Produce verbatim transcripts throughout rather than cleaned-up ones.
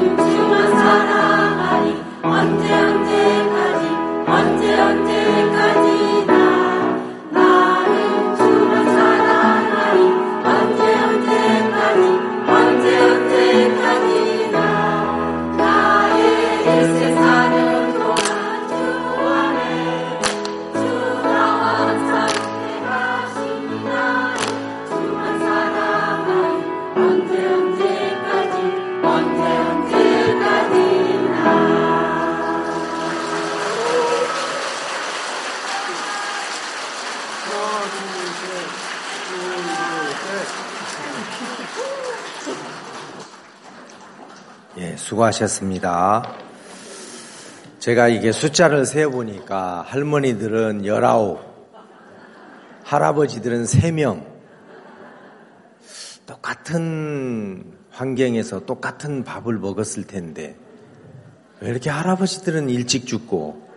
예, 수고하셨습니다. 제가 이게 숫자를 세어보니까 할머니들은 열아홉, 할아버지들은 세 명. 똑같은 환경에서 똑같은 밥을 먹었을 텐데 왜 이렇게 할아버지들은 일찍 죽고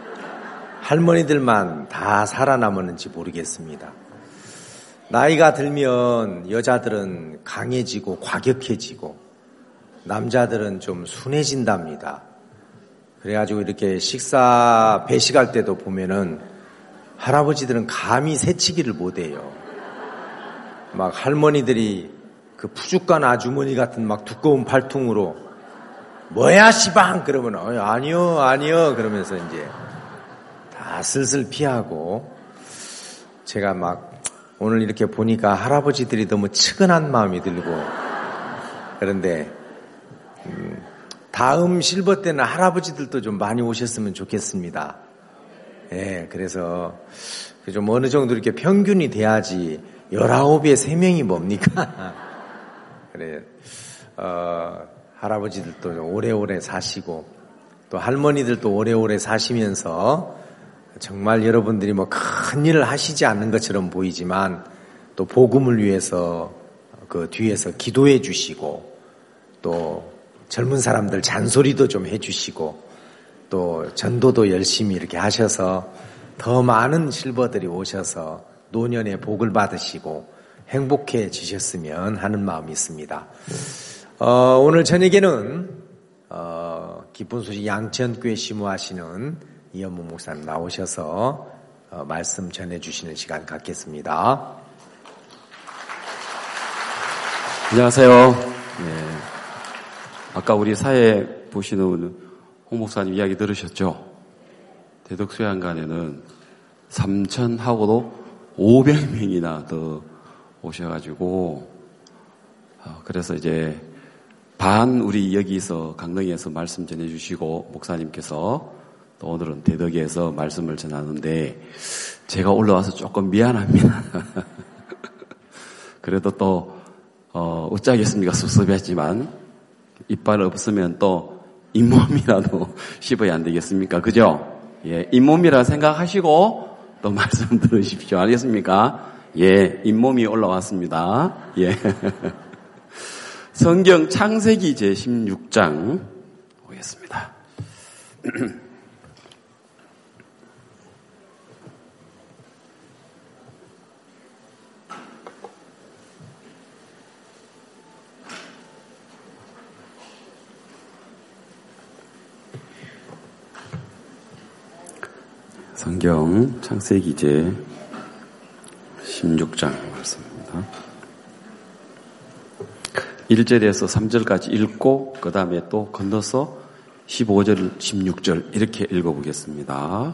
할머니들만 다 살아남았는지 모르겠습니다. 나이가 들면 여자들은 강해지고 과격해지고 남자들은 좀 순해진답니다. 그래가지고 이렇게 식사 배식할 때도 보면은 할아버지들은 감히 새치기를 못해요. 막 할머니들이 그 푸죽간 아주머니 같은 막 두꺼운 팔통으로 뭐야 시방 그러면 어, 아니요 아니요 그러면서 이제 다 슬슬 피하고 제가 막 오늘 이렇게 보니까 할아버지들이 너무 측은한 마음이 들고 그런데 음, 다음 실버 때는 할아버지들도 좀 많이 오셨으면 좋겠습니다. 예, 그래서 좀 어느 정도 이렇게 평균이 돼야지 열아홉에 세 명이 뭡니까? 그래, 어, 할아버지들도 오래오래 사시고 또 할머니들도 오래오래 사시면서 정말 여러분들이 뭐 큰 일을 하시지 않는 것처럼 보이지만 또 복음을 위해서 그 뒤에서 기도해 주시고 또 젊은 사람들 잔소리도 좀 해주시고 또 전도도 열심히 이렇게 하셔서 더 많은 실버들이 오셔서 노년의 복을 받으시고 행복해지셨으면 하는 마음이 있습니다. 어, 오늘 저녁에는 어, 기쁜 소식 양천교회 시무하시는 이현무 목사님 나오셔서 어, 말씀 전해주시는 시간 갖겠습니다. 안녕하세요. 네. 아까 우리 사회 보시는 홍 목사님 이야기 들으셨죠? 대덕수양관에는 삼천하고도 오백 명이나 더 오셔가지고 그래서 이제 반 우리 여기서 강릉에서 말씀 전해주시고 목사님께서 또 오늘은 대덕에서 말씀을 전하는데 제가 올라와서 조금 미안합니다. 그래도 또 어, 어쩌겠습니까? 섭섭했지만 이빨 없으면 또 잇몸이라도 씹어야 안 되겠습니까? 그죠? 예, 잇몸이라 생각하시고 또 말씀 들으십시오. 알겠습니까? 예, 잇몸이 올라왔습니다. 예. 성경 창세기 제십육 장 보겠습니다. 성경 창세기 제십육 장 말씀입니다. 일 절에서 삼 절까지 읽고 그 다음에 또 건너서 십오 절, 십육 절 이렇게 읽어보겠습니다.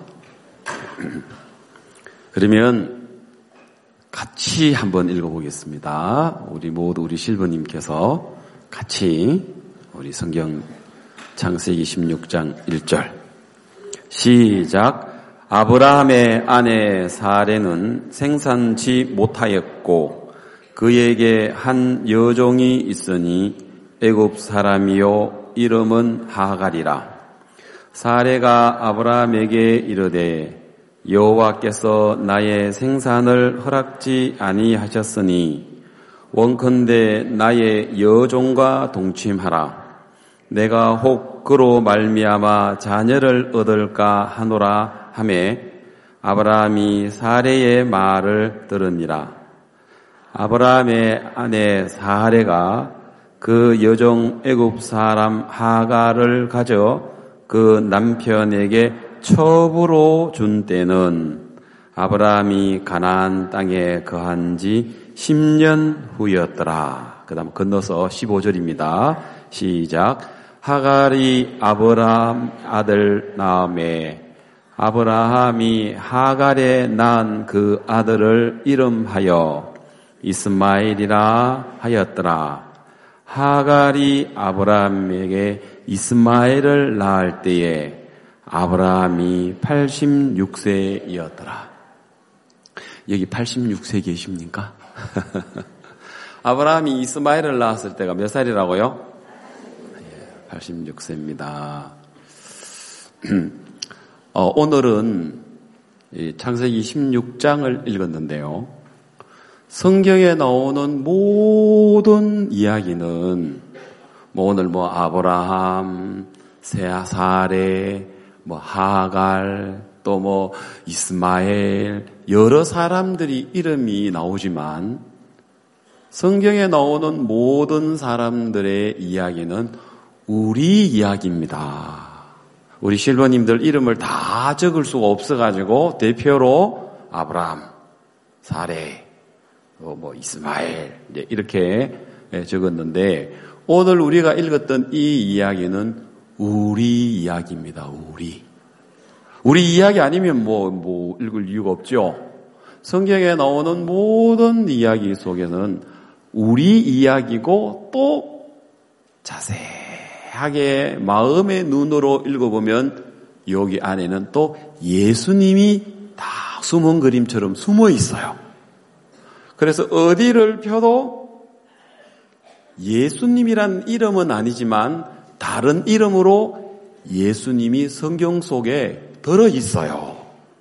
그러면 같이 한번 읽어보겠습니다. 우리 모두 우리 실버님께서 같이 우리 성경 창세기 십육 장 일 절 시작. 아브라함의 아내 사레는 생산치 못하였고 그에게 한 여종이 있으니 애굽 사람이요 이름은 하갈이라. 사레가 아브라함에게 이르되 여호와께서 나의 생산을 허락지 아니하셨으니 원컨대 나의 여종과 동침하라. 내가 혹 그로 말미암아 자녀를 얻을까 하노라 하매 아브라함이 사레의 말을 들으니라. 아브라함의 아내 사레가 그 여종 애굽 사람 하갈을 가져 그 남편에게 첩으로 준 때는 아브라함이 가나안 땅에 거한 지 십 년 후였더라. 그 다음 건너서 십오 절입니다. 시작. 하갈이 아브라함 아들 낳음에 아브라함이 하갈에 낳은 그 아들을 이름하여 이스마엘이라 하였더라. 하갈이 아브라함에게 이스마엘을 낳을 때에 아브라함이 팔십육 세이었더라. 여기 팔십육 세 계십니까? 아브라함이 이스마엘을 낳았을 때가 몇 살이라고요? 팔십육 세입니다. 어, 오늘은 창세기 십육 장을 읽었는데요. 성경에 나오는 모든 이야기는 뭐 오늘 뭐 아브라함, 세아사레, 뭐 하갈, 또 뭐 이스마엘 여러 사람들이 이름이 나오지만 성경에 나오는 모든 사람들의 이야기는 우리 이야기입니다. 우리 실버님들 이름을 다 적을 수가 없어가지고 대표로 아브라함, 사레, 뭐 이스마엘 이렇게 적었는데 오늘 우리가 읽었던 이 이야기는 우리 이야기입니다. 우리. 우리 이야기 아니면 뭐, 뭐 읽을 이유가 없죠. 성경에 나오는 모든 이야기 속에는 우리 이야기고 또 자세하게 마음의 눈으로 읽어보면 여기 안에는 또 예수님이 다 숨은 그림처럼 숨어 있어요. 그래서 어디를 펴도 예수님이란 이름은 아니지만 다른 이름으로 예수님이 성경 속에 들어 있어요.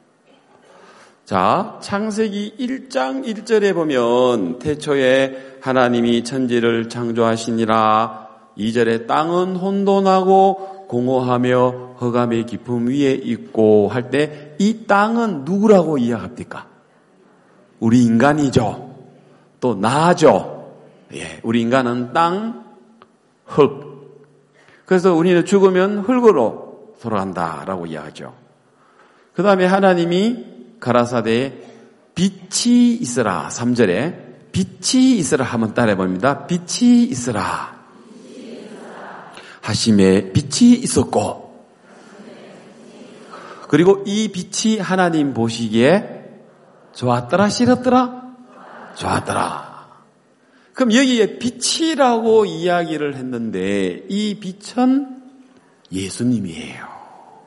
자, 창세기 일 장 일 절에 보면 태초에 하나님이 천지를 창조하시니라. 이 절에 땅은 혼돈하고 공허하며 흑암의 깊음 위에 있고 할 때 이 땅은 누구라고 이야기합니까? 우리 인간이죠. 또 나죠. 예, 우리 인간은 땅, 흙. 그래서 우리는 죽으면 흙으로 돌아간다라고 이야기하죠. 그 다음에 하나님이 가라사대에 빛이 있으라. 삼 절에 빛이 있으라 하면 따라해봅니다. 빛이 있으라. 하심에 빛이 있었고 그리고 이 빛이 하나님 보시기에 좋았더라 싫었더라? 좋았더라. 그럼 여기에 빛이라고 이야기를 했는데 이 빛은 예수님이에요.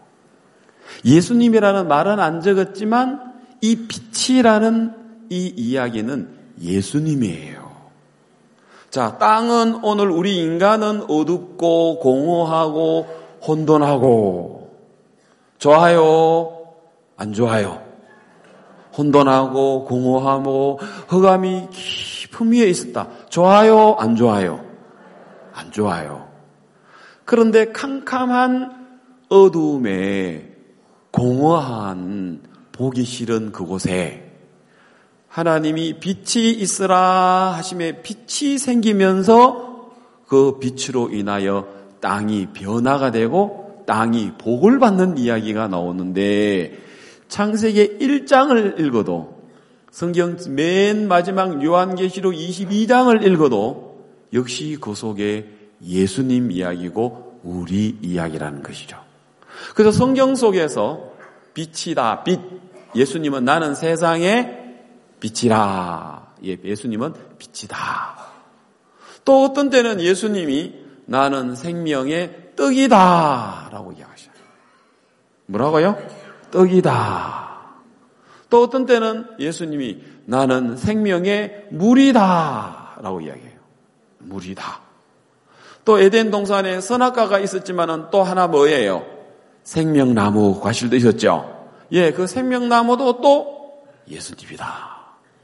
예수님이라는 말은 안 적었지만 이 빛이라는 이 이야기는 예수님이에요. 자, 땅은 오늘 우리 인간은 어둡고 공허하고 혼돈하고 좋아요? 안 좋아요? 혼돈하고 공허하고 흑암이 깊은 위에 있었다. 좋아요? 안 좋아요? 안 좋아요. 그런데 캄캄한 어둠에 공허한 보기 싫은 그곳에 하나님이 빛이 있으라 하심에 빛이 생기면서 그 빛으로 인하여 땅이 변화가 되고 땅이 복을 받는 이야기가 나오는데 창세기 일 장을 읽어도 성경 맨 마지막 요한계시록 이십이 장을 읽어도 역시 그 속에 예수님 이야기고 우리 이야기라는 것이죠. 그래서 성경 속에서 빛이다, 빛. 예수님은 나는 세상의 빛이라. 예, 예수님은 빛이다. 또 어떤 때는 예수님이 나는 생명의 떡이다. 라고 이야기하셔요. 뭐라고요? 떡이다. 또 어떤 때는 예수님이 나는 생명의 물이다. 라고 이야기해요. 물이다. 또 에덴 동산에 선악과가 있었지만은 또 하나 뭐예요? 생명나무 과실도 있었죠. 예, 그 생명나무도 또 예수님이다.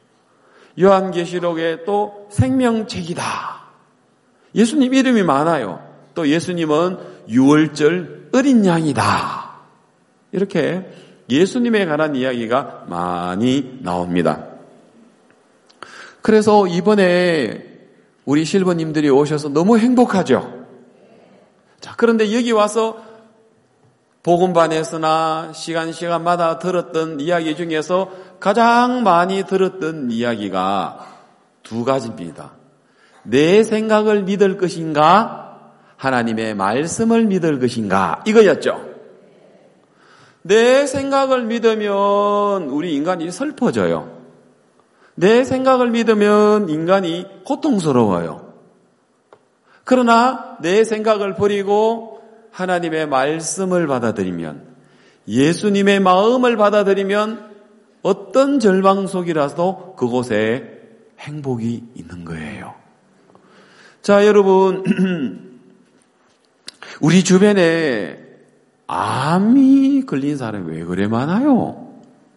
요한계시록에 또 생명책이다. 예수님 이름이 많아요. 또 예수님은 유월절 어린 양이다. 이렇게 예수님에 관한 이야기가 많이 나옵니다. 그래서 이번에 우리 실버님들이 오셔서 너무 행복하죠. 자, 그런데 여기 와서 복음반에서나 시간 시간마다 들었던 이야기 중에서 가장 많이 들었던 이야기가 두 가지입니다. 내 생각을 믿을 것인가, 하나님의 말씀을 믿을 것인가, 이거였죠. 내 생각을 믿으면 우리 인간이 슬퍼져요. 내 생각을 믿으면 인간이 고통스러워요. 그러나 내 생각을 버리고 하나님의 말씀을 받아들이면, 예수님의 마음을 받아들이면 어떤 절망 속이라도 그곳에 행복이 있는 거예요. 자, 여러분, 우리 주변에 암이 걸린 사람이 왜 그래 많아요?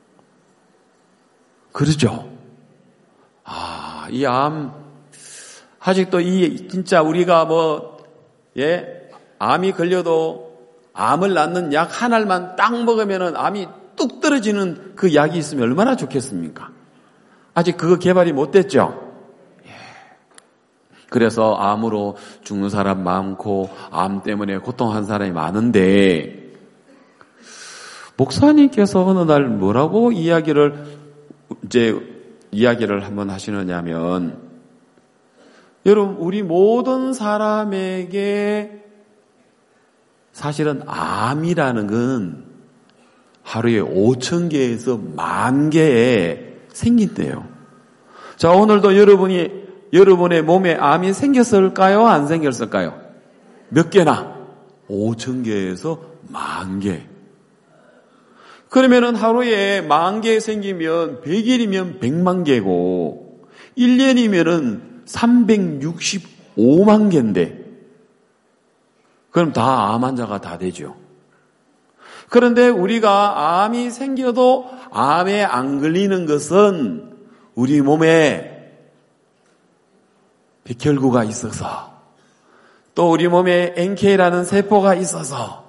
그러죠? 아, 이 암, 아직도 이, 진짜 우리가 뭐, 예, 암이 걸려도 암을 낫는 약 한 알만 딱 먹으면은 암이 뚝 떨어지는 그 약이 있으면 얼마나 좋겠습니까? 아직 그거 개발이 못 됐죠? 예. 그래서 암으로 죽는 사람 많고, 암 때문에 고통한 사람이 많은데, 목사님께서 어느 날 뭐라고 이야기를, 이제, 이야기를 한번 하시느냐면, 여러분, 우리 모든 사람에게 사실은 암이라는 건 하루에 오천 개에서 만 개에 생긴대요. 자, 오늘도 여러분이, 여러분의 몸에 암이 생겼을까요? 안 생겼을까요? 몇 개나? 오천 개에서 만 개. 그러면은 하루에 만 개 생기면 백 일이면 백만 개고, 일 년이면은 삼백육십오만 개인데, 그럼 다 암 환자가 다 되죠. 그런데 우리가 암이 생겨도 암에 안 걸리는 것은 우리 몸에 백혈구가 있어서, 또 우리 몸에 엔케이라는 세포가 있어서,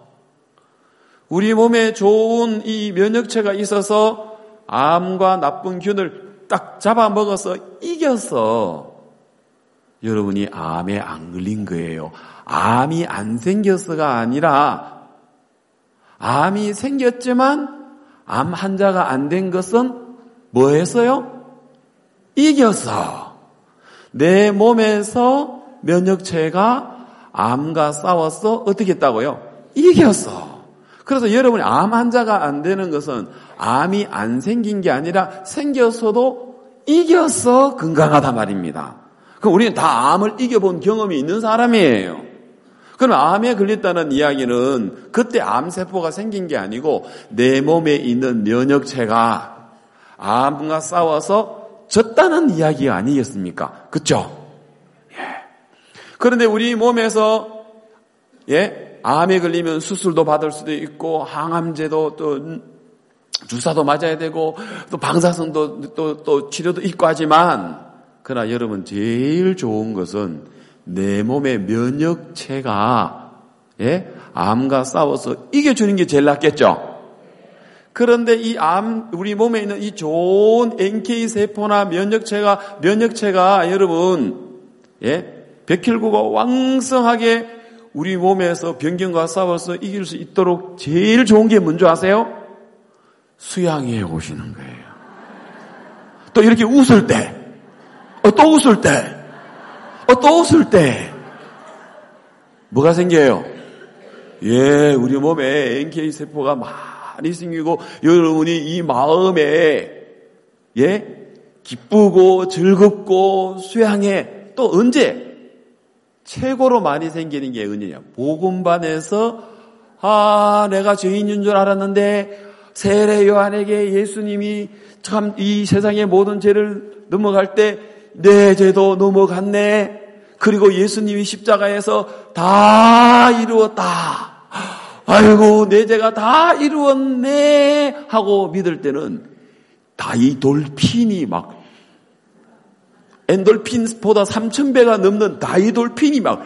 우리 몸에 좋은 이 면역체가 있어서 암과 나쁜 균을 딱 잡아먹어서 이겨서 여러분이 암에 안 걸린 거예요. 암이 안 생겼어가 아니라 암이 생겼지만 암 환자가 안 된 것은 뭐 했어요? 이겼어. 내 몸에서 면역체가 암과 싸워서 어떻게 했다고요? 이겼어. 그래서 여러분이 암 환자가 안 되는 것은 암이 안 생긴 게 아니라 생겼어도 이겨서 건강하단 말입니다. 그럼 우리는 다 암을 이겨본 경험이 있는 사람이에요. 그럼 암에 걸렸다는 이야기는 그때 암세포가 생긴 게 아니고 내 몸에 있는 면역체가 암과 싸워서 졌다는 이야기가 아니겠습니까? 그렇죠? 예. 그런데 우리 몸에서 예, 암에 걸리면 수술도 받을 수도 있고 항암제도 또 주사도 맞아야 되고 또 방사선도 또, 또 치료도 있고 하지만, 그러나 여러분 제일 좋은 것은 내 몸의 면역체가 예? 암과 싸워서 이겨주는 게 제일 낫겠죠. 그런데 이 암, 우리 몸에 있는 이 좋은 엔케이 세포나 면역체가 면역체가 여러분 예? 백혈구가 왕성하게 우리 몸에서 병균과 싸워서 이길 수 있도록 제일 좋은 게 뭔지 아세요? 수양해 오시는 거예요. 또 이렇게 웃을 때, 어, 또 웃을 때, 어, 또 웃을 때 뭐가 생겨요? 예, 우리 몸에 엔케이 세포가 많이 생기고 여러분이 이 마음에 예, 기쁘고 즐겁고 수양해. 또 언제? 최고로 많이 생기는 게 은혜냐? 복음반에서 아, 내가 죄인인 줄 알았는데 세례 요한에게 예수님이 참 이 세상의 모든 죄를 넘어갈 때 내 죄도 넘어갔네. 그리고 예수님이 십자가에서 다 이루었다. 아이고, 내 죄가 다 이루었네 하고 믿을 때는 다이돌핀이 막 엔돌핀보다 삼천 배가 넘는 다이돌핀이 막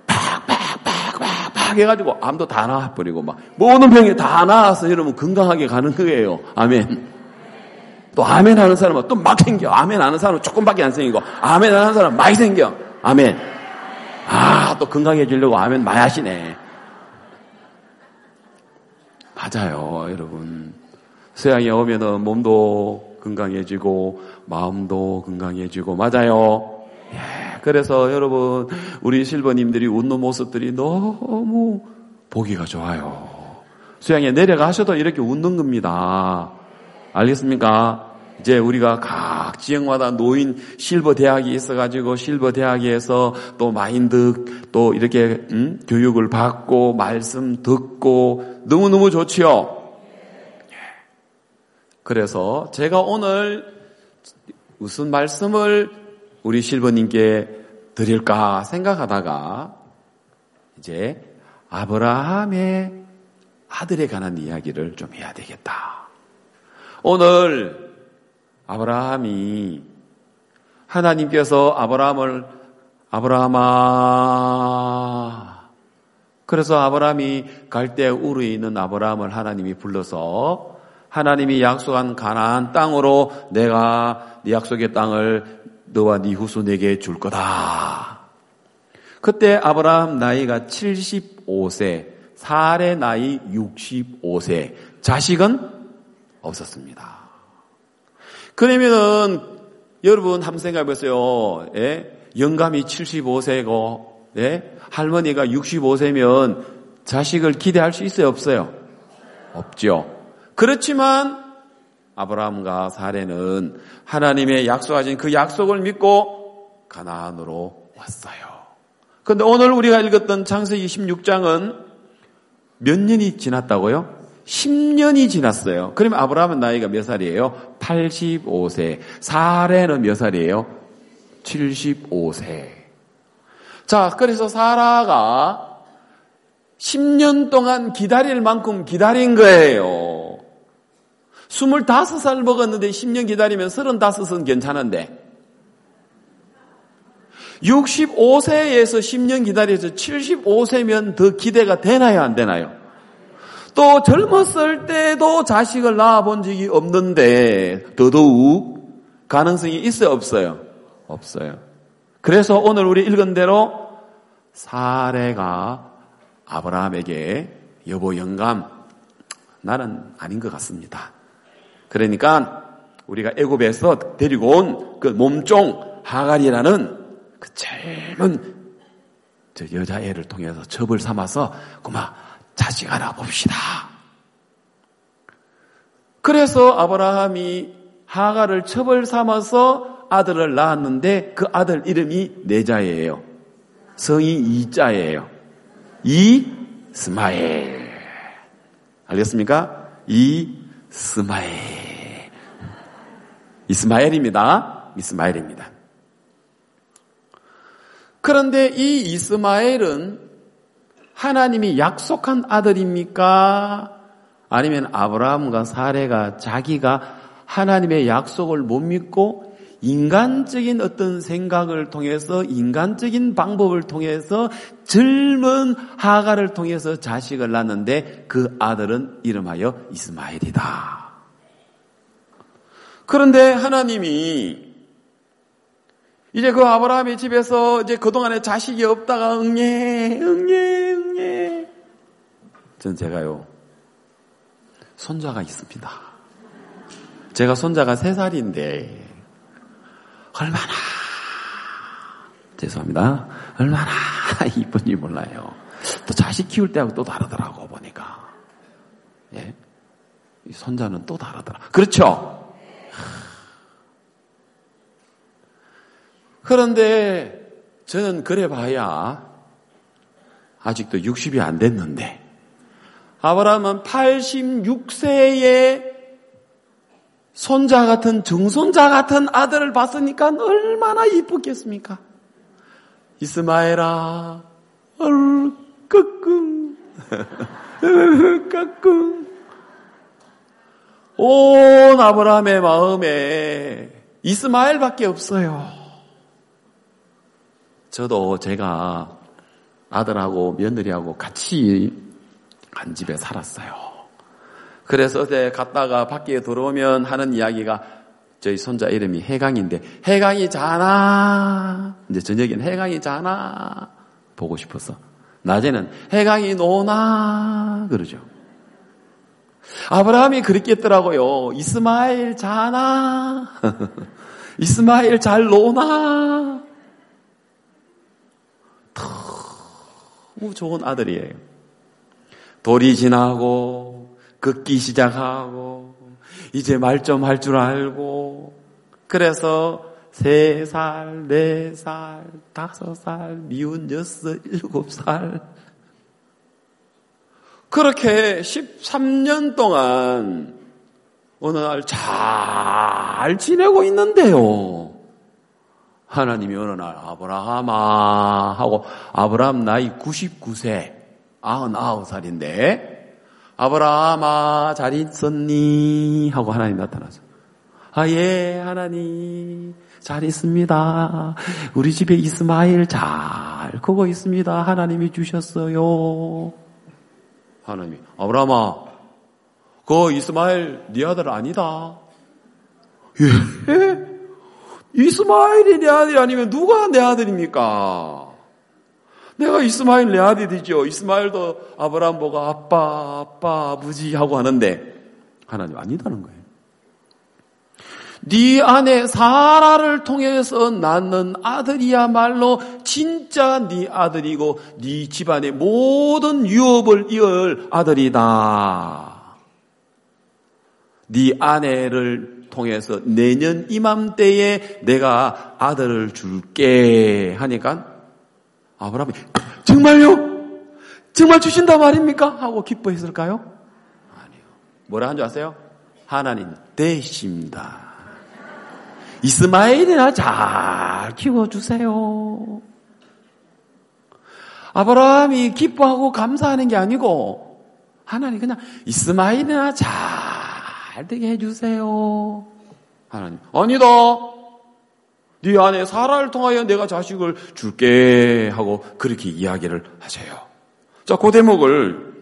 팍팍팍팍팍 해가지고 암도 다 나와버리고 막 모든 병이 다 나와서 여러분 건강하게 가는 거예요. 아멘. 또 아멘 하는 사람은 또 막 생겨. 아멘 하는 사람은 조금밖에 안 생기고 아멘 하는 사람은 많이 생겨. 아멘. 아, 또 건강해지려고 아멘 많이 하시네. 맞아요, 여러분. 수양에 오면은 몸도 건강해지고 마음도 건강해지고 맞아요. 예, 그래서 여러분 우리 실버님들이 웃는 모습들이 너무 보기가 좋아요. 수양에 내려가셔도 이렇게 웃는 겁니다. 알겠습니까? 이제 우리가 각 지역마다 노인 실버 대학이 있어가지고 실버 대학에서 또 마인드 또 이렇게 음? 교육을 받고 말씀 듣고 너무너무 좋지요. 그래서 제가 오늘 무슨 말씀을 우리 실버님께 드릴까 생각하다가 이제 아브라함의 아들에 관한 이야기를 좀 해야 되겠다. 오늘 아브라함이 하나님께서 아브라함을 아브라함아 그래서 아브라함이 갈대 우르에 있는 아브라함을 하나님이 불러서 하나님이 약속한 가나안 땅으로 내가 네 약속의 땅을 너와 네 후손에게 줄 거다. 그때 아브라함 나이가 칠십오 세, 사레 나이 육십오 세, 자식은 없었습니다. 그러면은 여러분 한번 생각해 보세요. 예? 영감이 칠십오 세고 예? 할머니가 육십오 세면 자식을 기대할 수 있어요, 없어요? 없죠. 그렇지만 아브라함과 사레는 하나님의 약속하신 그 약속을 믿고 가나안으로 왔어요. 그런데 오늘 우리가 읽었던 창세기 십육 장은 몇 년이 지났다고요? 십 년이 지났어요. 그러면 아브라함은 나이가 몇 살이에요? 팔십오 세. 사레는 몇 살이에요? 칠십오 세. 자, 그래서 사라가 십 년 동안 기다릴 만큼 기다린 거예요. 스물다섯 살 먹었는데 십 년 기다리면 서른다섯은 괜찮은데 육십오 세에서 십 년 기다려서 칠십오 세면 더 기대가 되나요, 안 되나요? 또 젊었을 때도 자식을 낳아본 적이 없는데 더더욱 가능성이 있어요, 없어요? 없어요. 그래서 오늘 우리 읽은 대로 사레가 아브라함에게 여보 영감 나는 아닌 것 같습니다. 그러니까 우리가 애굽에서 데리고 온 그 몸종 하갈이라는 그 젊은 저 여자애를 통해서 첩을 삼아서 그만 자식 하나 봅시다. 그래서 아브라함이 하갈을 첩을 삼아서 아들을 낳았는데 그 아들 이름이 네 자예요. 성이 이자예요. 이스마엘. 알겠습니까? 이스마엘. 이스마엘입니다. 이스마엘입니다. 그런데 이 이스마엘은 하나님이 약속한 아들입니까? 아니면 아브라함과 사레가 자기가 하나님의 약속을 못 믿고 인간적인 어떤 생각을 통해서 인간적인 방법을 통해서 젊은 하갈을 통해서 자식을 낳는데 그 아들은 이름하여 이스마엘이다. 그런데 하나님이 이제 그 아브라함의 집에서 이제 그동안에 자식이 없다가 응애, 응애, 응애. 전 제가요, 손자가 있습니다. 제가 손자가 세 살인데, 얼마나, 죄송합니다. 얼마나 이쁜지 몰라요. 또 자식 키울 때하고 또 다르더라고, 보니까. 예. 이 손자는 또 다르더라. 그렇죠? 그런데 저는 그래 봐야 아직도 육십이 안 됐는데 아브라함은 팔십육 세에 손자 같은 증손자 같은 아들을 봤으니까 얼마나 이쁘겠습니까? 이스마엘아 얼 끄끔 끄끔 온 아브라함의 마음에 이스마엘밖에 없어요. 저도 제가 아들하고 며느리하고 같이 한 집에 살았어요. 그래서 어제 갔다가 밖에 들어오면 하는 이야기가 저희 손자 이름이 해강인데 해강이 자나 이제 저녁엔 해강이 자나 보고 싶어서 낮에는 해강이 노나 그러죠. 아브라함이 그랬겠더라고요. 이스마엘 자나 이스마엘 잘 노나 너무 좋은 아들이에요. 돌이 지나고 걷기 시작하고 이제 말 좀 할 줄 알고 그래서 세 살, 네 살, 다섯 살, 미운 여섯, 일곱 살 그렇게 십삼 년 동안 어느 날 잘 지내고 있는데요. 하나님이 어느 날 아브라함아 하고 아브라함 나이 구십구 세, 구십구 살인데 아브라함아 잘 있었니? 하고 하나님 나타나서 아, 예, 하나님 잘 있습니다. 우리 집에 이스마엘 잘 크고 있습니다. 하나님이 주셨어요. 하나님이 아브라함아 그 이스마엘 네 아들 아니다. 예? 이스마엘이 내 아들이 아니면 누가 내 아들입니까? 내가 이스마엘 내 아들이죠. 이스마엘도 아브라함 보고 아빠, 아빠, 아버지 하고 하는데 하나님 아니다는 거예요. 네 아내 사라를 통해서 낳는 아들이야말로 진짜 네 아들이고 네 집안의 모든 유업을 이을 아들이다. 네 아내를 통해서 내년 이맘때에 내가 아들을 줄게 하니까 아브라함이 정말요? 정말 주신다 말입니까? 하고 기뻐했을까요? 아니요. 뭐라 한 줄 아세요? 하나님 되십니다. 이스마엘이나 잘 키워주세요. 아브라함이 기뻐하고 감사하는 게 아니고 하나님 그냥 이스마엘이나 잘 되게 해주세요. 하나님 아니다. 네 아내 사라를 통하여 내가 자식을 줄게 하고 그렇게 이야기를 하세요. 자, 그 대목을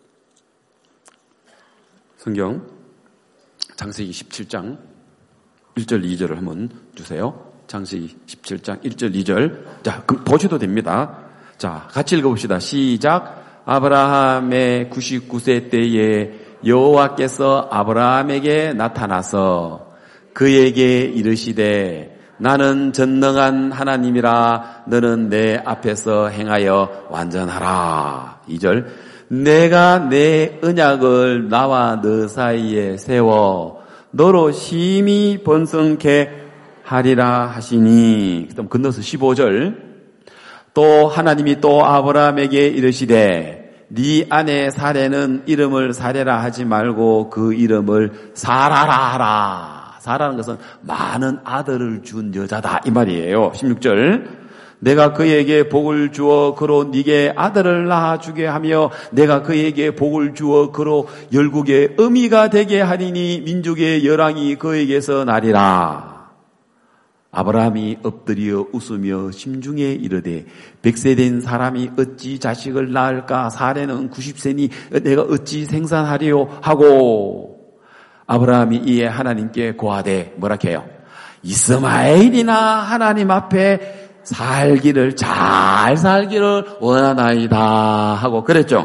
성경 창세기 십칠 장 일 절 이 절을 한번 주세요. 창세기 십칠 장 일 절 이 절. 자, 그럼 보셔도 됩니다. 자, 같이 읽어봅시다. 시작. 아브라함의 구십구 세 때에 여호와께서 아브라함에게 나타나서 그에게 이르시되 나는 전능한 하나님이라 너는 내 앞에서 행하여 완전하라. 이 절. 내가 내 언약을 나와 너 사이에 세워 너로 심히 번성케 하리라 하시니. 그다음 건너서 십오 절. 또 하나님이 또 아브라함에게 이르시되 네 아내 사레는 이름을 사레라 하지 말고 그 이름을 사라라 하라. 사라는 것은 많은 아들을 준 여자다 이 말이에요. 십육 절. 내가 그에게 복을 주어 그로 네게 아들을 낳아주게 하며 내가 그에게 복을 주어 그로 열국의 어미가 되게 하리니 민족의 열왕이 그에게서 나리라. 아브라함이 엎드려 웃으며 심중에 이르되 백세 된 사람이 어찌 자식을 낳을까? 사례는 구십 세니 내가 어찌 생산하리요? 하고 아브라함이 이에 하나님께 고하되 뭐라 해요? 이스마엘이나 하나님 앞에 살기를 잘 살기를 원하나이다 하고 그랬죠.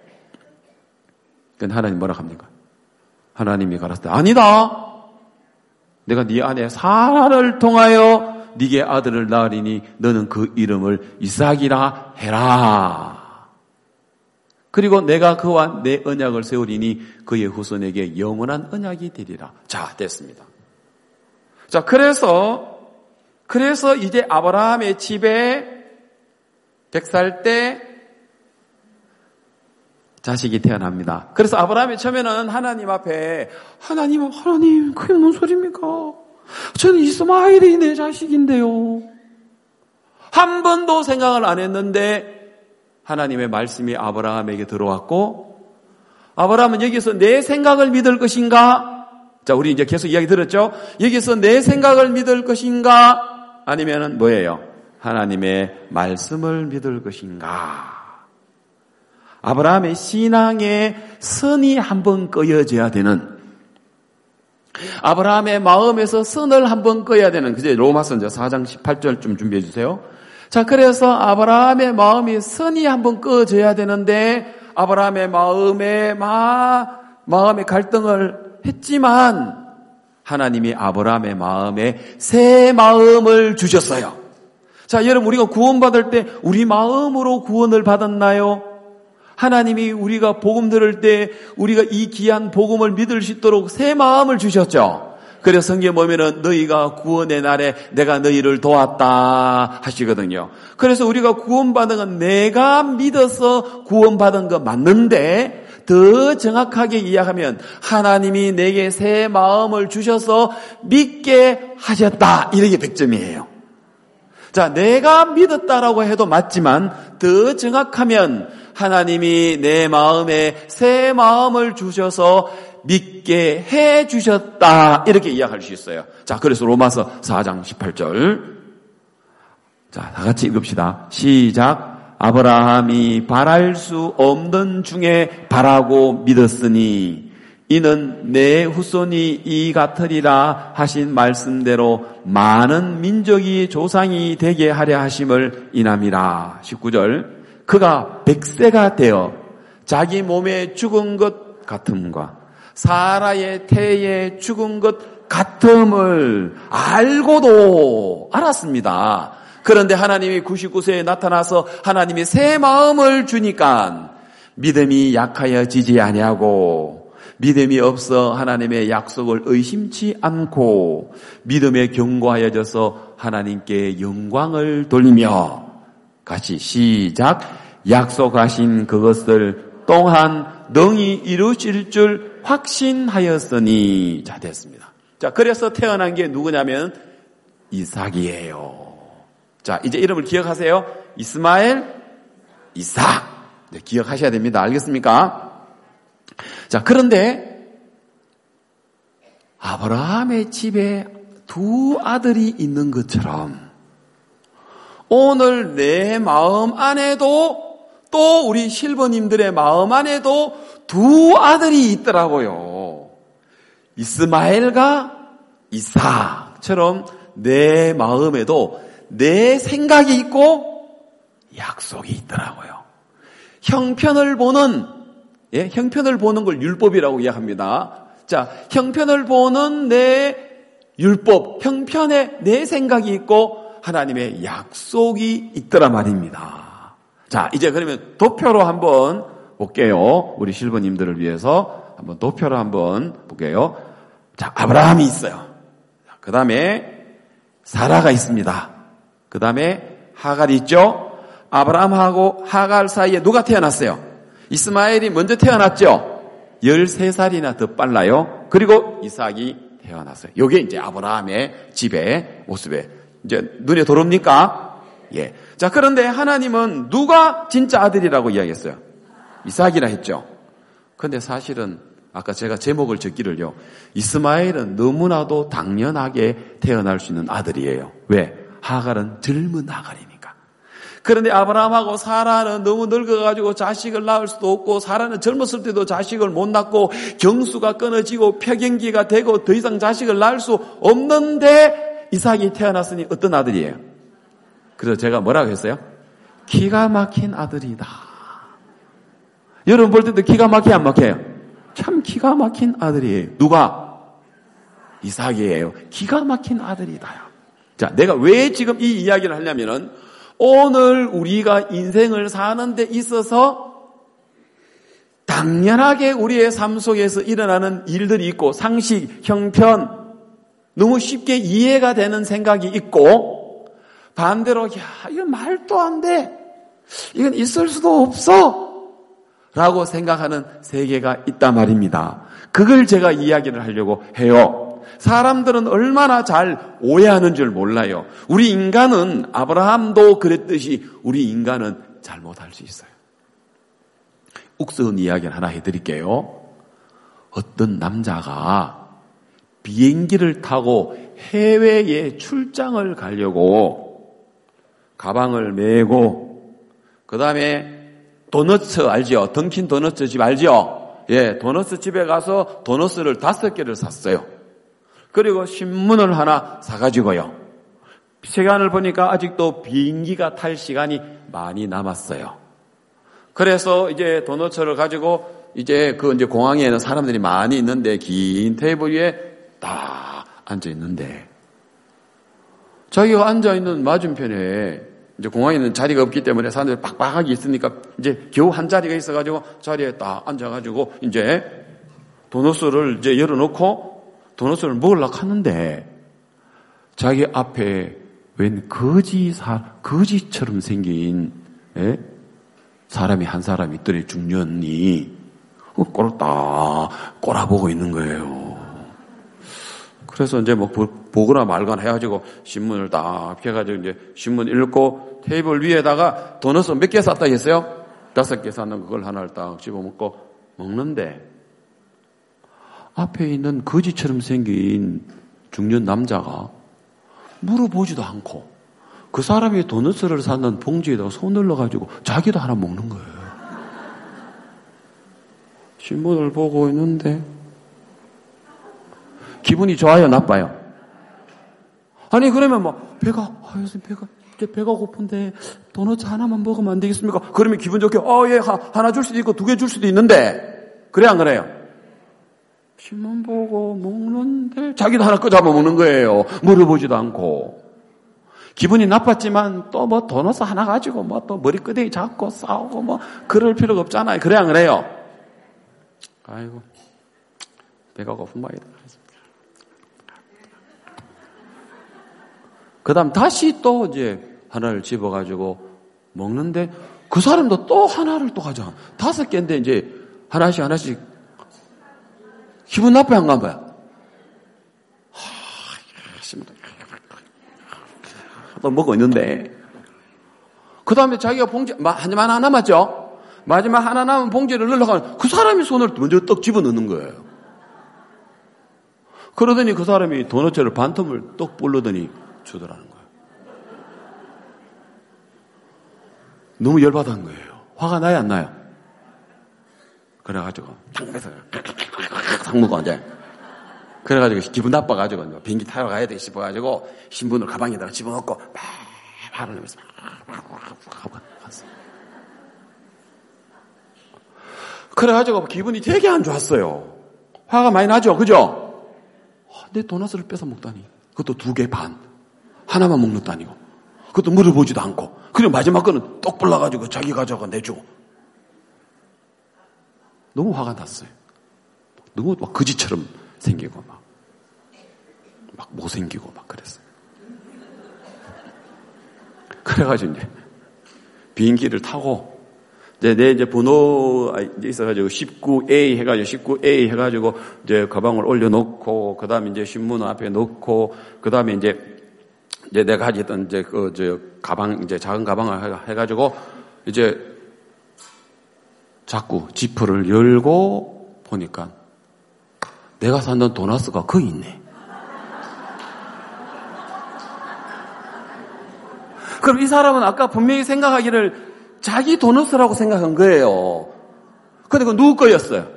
그럼 하나님 뭐라 합니까? 하나님이 가라사대 아니다. 내가 네 아내 사라를 통하여 네게 아들을 낳으리니 너는 그 이름을 이삭이라 해라. 그리고 내가 그와 내 언약을 세우리니 그의 후손에게 영원한 언약이 되리라. 자, 됐습니다. 자, 그래서 그래서 이제 아브라함의 집에 백 살 때 자식이 태어납니다. 그래서 아브라함이 처음에는 하나님 앞에 하나님, 하나님 그게 뭔 소리입니까? 저는 이스마엘이 내 자식인데요. 한 번도 생각을 안 했는데 하나님의 말씀이 아브라함에게 들어왔고 아브라함은 여기서 내 생각을 믿을 것인가? 자, 우리 이제 계속 이야기 들었죠? 여기서 내 생각을 믿을 것인가? 아니면은 뭐예요? 하나님의 말씀을 믿을 것인가? 아브라함의 신앙의 선이 한번 꺼여져야 되는 아브라함의 마음에서 선을 한번 꺼야 되는, 그제 로마서 이제 사 장 십팔 절 좀 준비해 주세요. 자, 그래서 아브라함의 마음이 선이 한번 꺼져야 되는데, 아브라함의 마음에 마, 마음의 갈등을 했지만, 하나님이 아브라함의 마음에 새 마음을 주셨어요. 자, 여러분, 우리가 구원받을 때 우리 마음으로 구원을 받았나요? 하나님이 우리가 복음 들을 때 우리가 이 귀한 복음을 믿을 수 있도록 새 마음을 주셨죠. 그래서 성경에 보면은 너희가 구원의 날에 내가 너희를 도왔다 하시거든요. 그래서 우리가 구원받은 건 내가 믿어서 구원받은 거 맞는데, 더 정확하게 이야기하면 하나님이 내게 새 마음을 주셔서 믿게 하셨다, 이게 백 점이에요. 자, 내가 믿었다라고 해도 맞지만 더 정확하면 하나님이 내 마음에 새 마음을 주셔서 믿게 해 주셨다, 이렇게 이야기할 수 있어요. 자, 그래서 로마서 사 장 십팔 절, 자, 다 같이 읽읍시다. 시작. 아브라함이 바랄 수 없는 중에 바라고 믿었으니 이는 내 후손이 이 같으리라 하신 말씀대로 많은 민족이 조상이 되게 하려 하심을 인함이라. 십구 절. 그가 백세가 되어 자기 몸에 죽은 것 같음과 사라의 태에 죽은 것 같음을 알고도 알았습니다. 그런데 하나님이 구십구 세에 나타나서 하나님이 새 마음을 주니까 믿음이 약하여지지 아니하고, 믿음이 없어 하나님의 약속을 의심치 않고 믿음에 견고하여져서 하나님께 영광을 돌리며, 같이 시작. 약속하신 그것을 또한 능히 이루실 줄 확신하였으니. 자, 됐습니다. 자, 그래서 태어난 게 누구냐면 이삭이에요. 자, 이제 이름을 기억하세요. 이스마엘, 이삭. 네, 기억하셔야 됩니다. 알겠습니까? 자, 그런데 아브라함의 집에 두 아들이 있는 것처럼 오늘 내 마음 안에도, 또 우리 실버님들의 마음 안에도 두 아들이 있더라고요. 이스마엘과 이삭처럼 내 마음에도 내 생각이 있고 약속이 있더라고요. 형편을 보는, 예, 형편을 보는 걸 율법이라고 이야기합니다. 자, 형편을 보는 내 율법, 형편에 내 생각이 있고 하나님의 약속이 있더라 말입니다. 자, 이제 그러면 도표로 한번 볼게요. 우리 실버님들을 위해서 한번 도표로 한번 볼게요. 자, 아브라함이 있어요. 그 다음에 사라가 있습니다. 그 다음에 하갈이 있죠. 아브라함하고 하갈 사이에 누가 태어났어요? 이스마엘이 먼저 태어났죠. 열세 살이나 더 빨라요. 그리고 이삭이 태어났어요. 이게 이제 아브라함의 집의 모습에 이제 눈에 들어옵니까? 예. 자, 그런데 하나님은 누가 진짜 아들이라고 이야기했어요? 이삭이라 했죠. 그런데 사실은 아까 제가 제목을 적기를요, 이스마엘은 너무나도 당연하게 태어날 수 있는 아들이에요. 왜? 하갈은 젊은 하갈이니까. 그런데 아브라함하고 사라는 너무 늙어가지고 자식을 낳을 수도 없고, 사라는 젊었을 때도 자식을 못 낳고 경수가 끊어지고 폐경기가 되고 더 이상 자식을 낳을 수 없는데 이삭이 태어났으니 어떤 아들이에요? 그래서 제가 뭐라고 했어요? 기가 막힌 아들이다. 여러분 볼 때도 기가 막혀요, 안 막혀요? 참 기가 막힌 아들이에요. 누가? 이삭이에요. 기가 막힌 아들이다. 자, 내가 왜 지금 이 이야기를 하냐면은 오늘 우리가 인생을 사는 데 있어서 당연하게 우리의 삶 속에서 일어나는 일들이 있고, 상식, 형편, 너무 쉽게 이해가 되는 생각이 있고, 반대로 야, 이건 말도 안 돼. 이건 있을 수도 없어. 라고 생각하는 세계가 있단 말입니다. 그걸 제가 이야기를 하려고 해요. 사람들은 얼마나 잘 오해하는 줄 몰라요. 우리 인간은, 아브라함도 그랬듯이 우리 인간은 잘못할 수 있어요. 욱스운 이야기를 하나 해드릴게요. 어떤 남자가 비행기를 타고 해외에 출장을 가려고 가방을 메고, 그 다음에 도너츠 알죠? 던킨 도너츠 집 알죠? 예, 도너츠 집에 가서 도너츠를 다섯 개를 샀어요. 그리고 신문을 하나 사가지고요. 시간을 보니까 아직도 비행기가 탈 시간이 많이 남았어요. 그래서 이제 도너츠를 가지고 이제 그 이제 공항에는 사람들이 많이 있는데 긴 테이블 위에 딱 앉아 있는데 자기가 앉아 있는 맞은편에 이제 공항에는 자리가 없기 때문에 사람들이 빡빡하게 있으니까 이제 겨우 한 자리가 있어가지고 자리에 딱 앉아가지고 이제 도너츠를 이제 열어놓고 도너츠를 먹으려고 하는데 자기 앞에 웬 거지 사 거지처럼 생긴 예? 사람이 한 사람이 있더니 중년이 꼴을 딱 꼬라보고 있는 거예요. 그래서 이제 뭐 보거나 말거나 해가지고 신문을 딱 펴가지고 이제 신문 읽고 테이블 위에다가 도너츠 몇 개 쌌다 했어요? 다섯 개 쌌는 그걸 하나를 딱 집어먹고 먹는데 앞에 있는 거지처럼 생긴 중년 남자가 물어보지도 않고 그 사람이 도너츠를 샀는 봉지에다가 손을 넣어가지고 자기도 하나 먹는 거예요. 신문을 보고 있는데 기분이 좋아요, 나빠요? 아니 그러면 뭐 배가 아 요즘 배가 이제 배가 고픈데 도너츠 하나만 먹으면 안 되겠습니까? 그러면 기분 좋게 어 예 하나 줄 수도 있고 두 개 줄 수도 있는데 그래 안 그래요? 신문 보고 먹는데 자기도 하나 끄 잡아 먹는 거예요. 물어보지도 않고. 기분이 나빴지만 또 뭐 도너츠 하나 가지고 뭐 또 머리끄댕이 잡고 싸우고 뭐 그럴 필요가 없잖아요. 그래 안 그래요? 아이고 배가 고픈 모양이다. 그 다음 다시 또 이제 하나를 집어가지고 먹는데 그 사람도 또 하나를 또 가져가. 다섯 개인데 이제 하나씩 하나씩 기분 나빠야 안 가봐요. 또 먹고 있는데 그 다음에 자기가 봉지 마지막 하나 남았죠. 마지막 하나 남은 봉지를 넣으려고 하면 그 사람이 손을 먼저 떡 집어넣는 거예요. 그러더니 그 사람이 도너츠를 반텀을 떡 불러더니 주더라는 거예요. 너무 열받은 거예요. 화가 나요 안 나요? 그래가지고 탁해서 탁 먹어 이제 그래가지고 기분 나빠가지고 비행기 타러 가야 돼 싶어가지고 신문을 가방에다가 집어넣고 막 화를 내면서 막 갔어요. 그래가지고 기분이 되게 안 좋았어요. 화가 많이 나죠, 그죠? 내 도너츠를 뺏어 먹다니. 그것도 두 개 반. 하나만 먹는 것도 아니고. 그것도 물어보지도 않고. 그리고 마지막 거는 떡 불러가지고 자기 가져가 내주고. 너무 화가 났어요. 너무 막 거지처럼 생기고 막, 막 못생기고 막 그랬어요. 그래가지고 이제 비행기를 타고 이제 내 이제 번호 이제 있어가지고 십구 에이 해가지고 십구 에이 해가지고 이제 가방을 올려놓고 그 다음에 이제 신문 앞에 놓고 그 다음에 이제 이제 내가 가지던 이제 그 저 가방 이제 작은 가방을 해가지고 이제 자꾸 지퍼를 열고 보니까 내가 샀던 도너츠가 거기 있네. 그럼 이 사람은 아까 분명히 생각하기를 자기 도너츠라고 생각한 거예요. 근데 그건 누구 거였어요?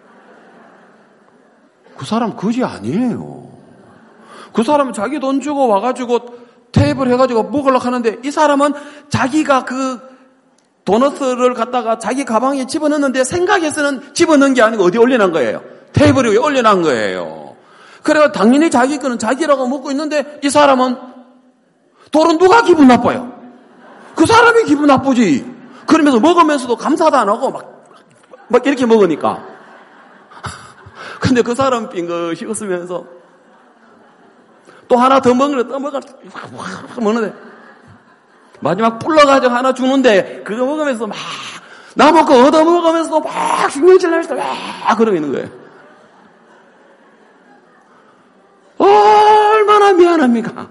그 사람 거지 아니에요. 그 사람은 자기 돈 주고 와가지고 테이블 해가지고 먹으려고 하는데 이 사람은 자기가 그 도너츠를 갖다가 자기 가방에 집어넣는데 생각해서는 집어넣은 게 아니고 어디 올려놓은 거예요? 테이블 위에 올려놓은 거예요. 그래서 당연히 자기 거는 자기라고 먹고 있는데 이 사람은 도로 누가 기분 나빠요? 그 사람이 기분 나쁘지. 그러면서 먹으면서도 감사도 안 하고 막, 막 이렇게 먹으니까. 근데 그 사람 빙긋이 웃으면서 또 하나 더 먹으려 또 먹어 먹는데 마지막 불러가지고 하나 주는데 그거 먹으면서 막 나 먹고 얻어 먹으면서도 막 신경질 내면서 막 그러고 있는 거예요. 얼마나 미안합니까?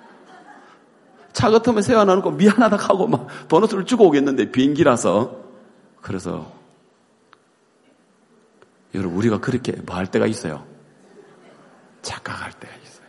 차 같으면 세워놔놓고 미안하다 하고 막 도넛을 주고 오겠는데 비행기라서. 그래서 여러분 우리가 그렇게 뭐 할 때가 있어요. 착각할 때가 있어요.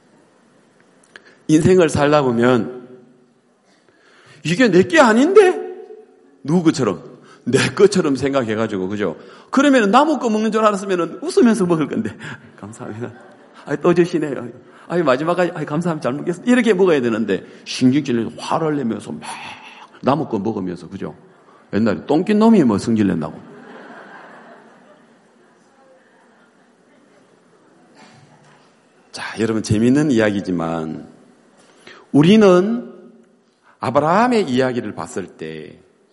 인생을 살다 보면 이게 내 게 아닌데 누구 것처럼 내 것처럼 생각해가지고 그죠? 그러면 나무 거 먹는 줄 알았으면 웃으면서 먹을 건데 감사합니다. 아, 또 주시네요. 아이, 마지막까지, 아이, 감사합니다. 잘 먹겠습니다. 이렇게 먹어야 되는데, 신경질내서 화를 내면서 막, 남은 거 먹으면서, 그죠? 옛날에 똥낀 놈이 뭐 성질 낸다고. 자, 여러분, 재미있는 이야기지만, 우리는 아브라함의 이야기를 봤을 때,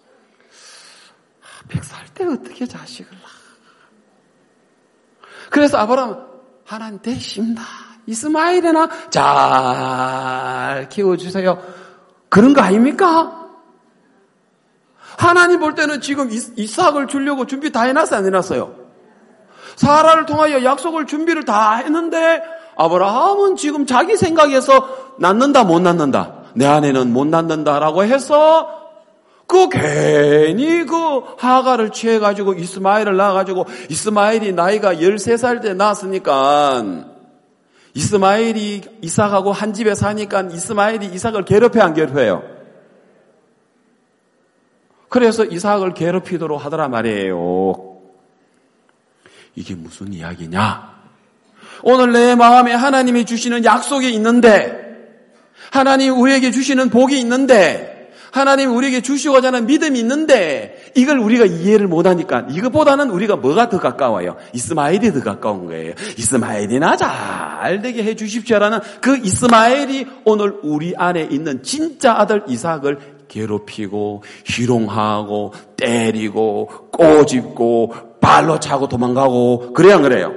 백 살 때 어떻게 자식을 낳아? 그래서 아브라함은 하나님 되십니다. 이스마엘이나 잘 키워주세요. 그런 거 아닙니까? 하나님 볼 때는 지금 이삭을 주려고 준비 다 해놨어요, 안 해놨어요? 사라를 통하여 약속을 준비를 다 했는데 아브라함은 지금 자기 생각에서 낳는다 못 낳는다, 내 아내는 못 낳는다라고 해서 그 괜히 그 하가를 취해가지고 이스마엘을 낳아가지고 이스마엘이 나이가 열세 살 때 낳았으니까 이스마엘이 이삭하고 한 집에 사니까 이스마엘이 이삭을 괴롭혀 안 괴롭혀요? 그래서 이삭을 괴롭히도록 하더라 말이에요. 이게 무슨 이야기냐? 오늘 내 마음에 하나님이 주시는 약속이 있는데, 하나님 우리에게 주시는 복이 있는데, 하나님 우리에게 주시고자 하는 믿음이 있는데 이걸 우리가 이해를 못하니까 이것보다는 우리가 뭐가 더 가까워요? 이스마엘이 더 가까운 거예요. 이스마엘이나 잘 되게 해 주십시오라는 그 이스마엘이 오늘 우리 안에 있는 진짜 아들 이삭을 괴롭히고 희롱하고 때리고 꼬집고 발로 차고 도망가고 그래야 안 그래요?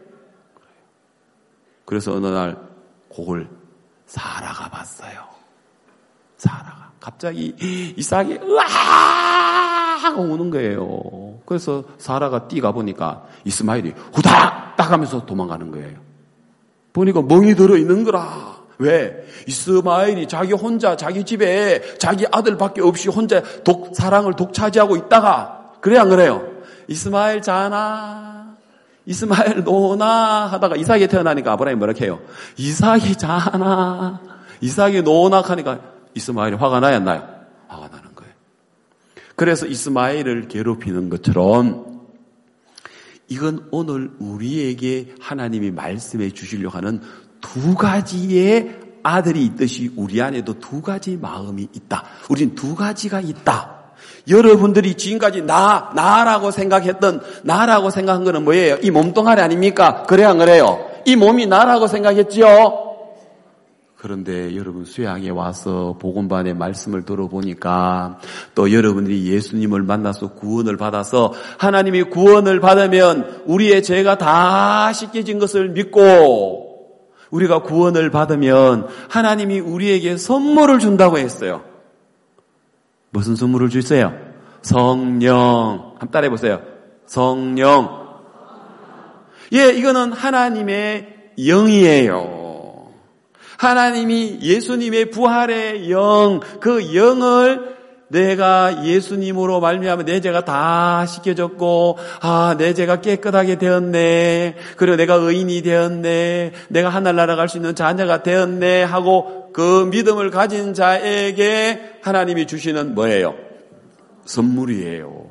그래서 어느 날 그걸 사라가 봤어요. 사라가. 갑자기 이삭이 으아 하고 우는 거예요. 그래서 사라가 뛰가 보니까 이스마엘이 후닥 딱 하면서 도망가는 거예요. 보니까 멍이 들어 있는 거라. 왜? 이스마엘이 자기 혼자 자기 집에 자기 아들밖에 없이 혼자 독, 사랑을 독차지하고 있다가 그래 안 그래요? 이스마엘 자나 이스마엘 노나 하다가 이삭이 태어나니까 아브라함이 뭐라 해요? 이삭이 자나 이삭이 노나 하니까 이스마엘이 화가 나야 안 나요? 화가 나는 거예요. 그래서 이스마엘을 괴롭히는 것처럼 이건 오늘 우리에게 하나님이 말씀해 주시려고 하는 두 가지의 아들이 있듯이 우리 안에도 두 가지 마음이 있다. 우린 두 가지가 있다. 여러분들이 지금까지 나, 나라고 생각했던 나라고 생각한 거는 뭐예요? 이 몸뚱아리 아닙니까? 그래 안 그래요? 이 몸이 나라고 생각했지요? 그런데 여러분 수양에 와서 복음반의 말씀을 들어보니까 또 여러분들이 예수님을 만나서 구원을 받아서 하나님이 구원을 받으면 우리의 죄가 다 씻겨진 것을 믿고 우리가 구원을 받으면 하나님이 우리에게 선물을 준다고 했어요. 무슨 선물을 주세요? 성령. 한번 따라해 보세요. 성령. 예, 이거는 하나님의 영이에요. 하나님이 예수님의 부활의 영, 그 영을 내가 예수님으로 말미암아 내 죄가 다 씻겨졌고 아, 내 죄가 깨끗하게 되었네. 그리고 내가 의인이 되었네. 내가 하늘 날아갈 수 있는 자녀가 되었네 하고 그 믿음을 가진 자에게 하나님이 주시는 뭐예요? 선물이에요.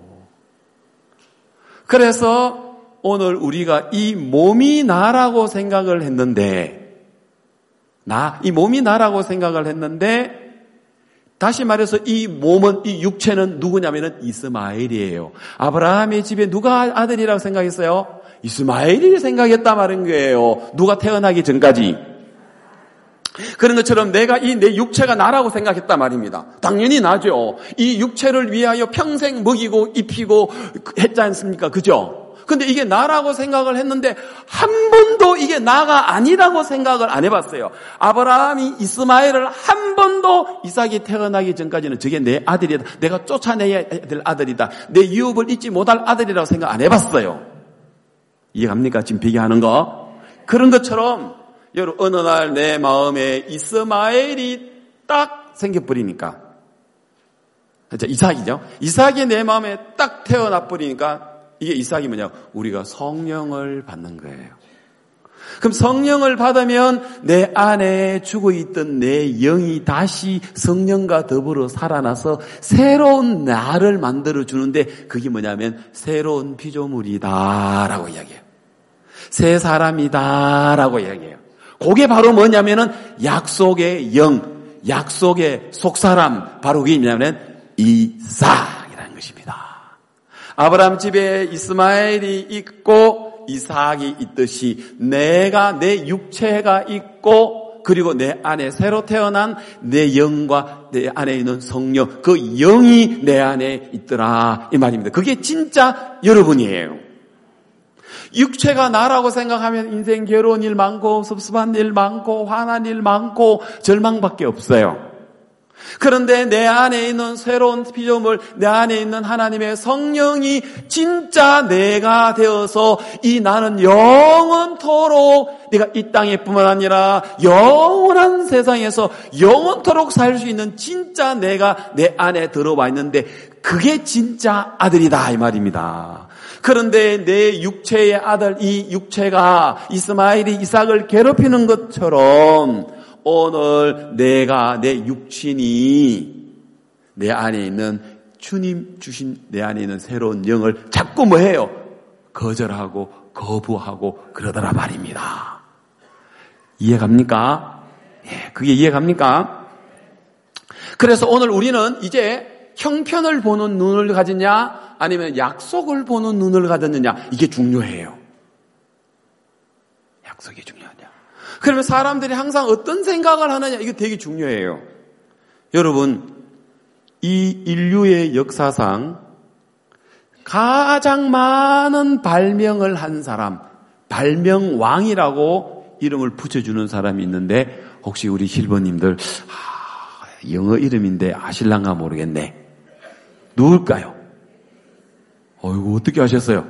그래서 오늘 우리가 이 몸이 나라고 생각을 했는데 나, 이 몸이 나라고 생각을 했는데 다시 말해서 이 몸은, 이 육체는 누구냐면은 이스마엘이에요. 아브라함의 집에 누가 아들이라고 생각했어요? 이스마엘이 생각했단 말인 거예요. 누가 태어나기 전까지. 그런 것처럼 내가 이 내 육체가 나라고 생각했단 말입니다. 당연히 나죠. 이 육체를 위하여 평생 먹이고 입히고 했지 않습니까? 그죠? 근데 이게 나라고 생각을 했는데 한 번도 이게 나가 아니라고 생각을 안 해봤어요. 아브라함이 이스마엘을 한 번도 이삭이 태어나기 전까지는 저게 내 아들이다. 내가 쫓아내야 될 아들이다. 내 유업을 잊지 못할 아들이라고 생각 안 해봤어요. 이해갑니까? 지금 비교하는 거? 그런 것처럼 여러분 어느 날 내 마음에 이스마엘이 딱 생겨버리니까 이삭이죠. 이삭이 내 마음에 딱 태어나 버리니까 이게 이삭이 뭐냐? 우리가 성령을 받는 거예요. 그럼 성령을 받으면 내 안에 죽어있던 내 영이 다시 성령과 더불어 살아나서 새로운 나를 만들어주는데 그게 뭐냐면 새로운 피조물이다라고 이야기해요. 새 사람이다라고 이야기해요. 그게 바로 뭐냐면은 약속의 영, 약속의 속사람, 바로 그게 뭐냐면 이삭이라는 것입니다. 아브라함 집에 이스마엘이 있고 이삭이 있듯이 내가 내 육체가 있고 그리고 내 안에 새로 태어난 내 영과 내 안에 있는 성령, 그 영이 내 안에 있더라 이 말입니다. 그게 진짜 여러분이에요. 육체가 나라고 생각하면 인생 괴로운 일 많고 섭섭한 일 많고 화난 일 많고 절망밖에 없어요. 그런데 내 안에 있는 새로운 피조물, 내 안에 있는 하나님의 성령이 진짜 내가 되어서 이 나는 영원토록 내가 이 땅에뿐만 아니라 영원한 세상에서 영원토록 살 수 있는 진짜 내가 내 안에 들어와 있는데 그게 진짜 아들이다 이 말입니다. 그런데 내 육체의 아들, 이 육체가 이스마엘이 이삭을 괴롭히는 것처럼 오늘 내가 내 육신이 내 안에 있는 주님 주신 내 안에 있는 새로운 영을 자꾸 뭐해요? 거절하고 거부하고 그러더라 말입니다. 이해갑니까? 예, 그게 이해갑니까? 그래서 오늘 우리는 이제 형편을 보는 눈을 가졌냐 아니면 약속을 보는 눈을 가졌느냐 이게 중요해요. 약속이 중요하냐. 그러면 사람들이 항상 어떤 생각을 하느냐 이게 되게 중요해요. 여러분 이 인류의 역사상 가장 많은 발명을 한 사람, 발명왕이라고 이름을 붙여주는 사람이 있는데 혹시 우리 실버님들 아, 영어 이름인데 아실랑가 모르겠네. 누굴까요? 어이구 어떻게 아셨어요?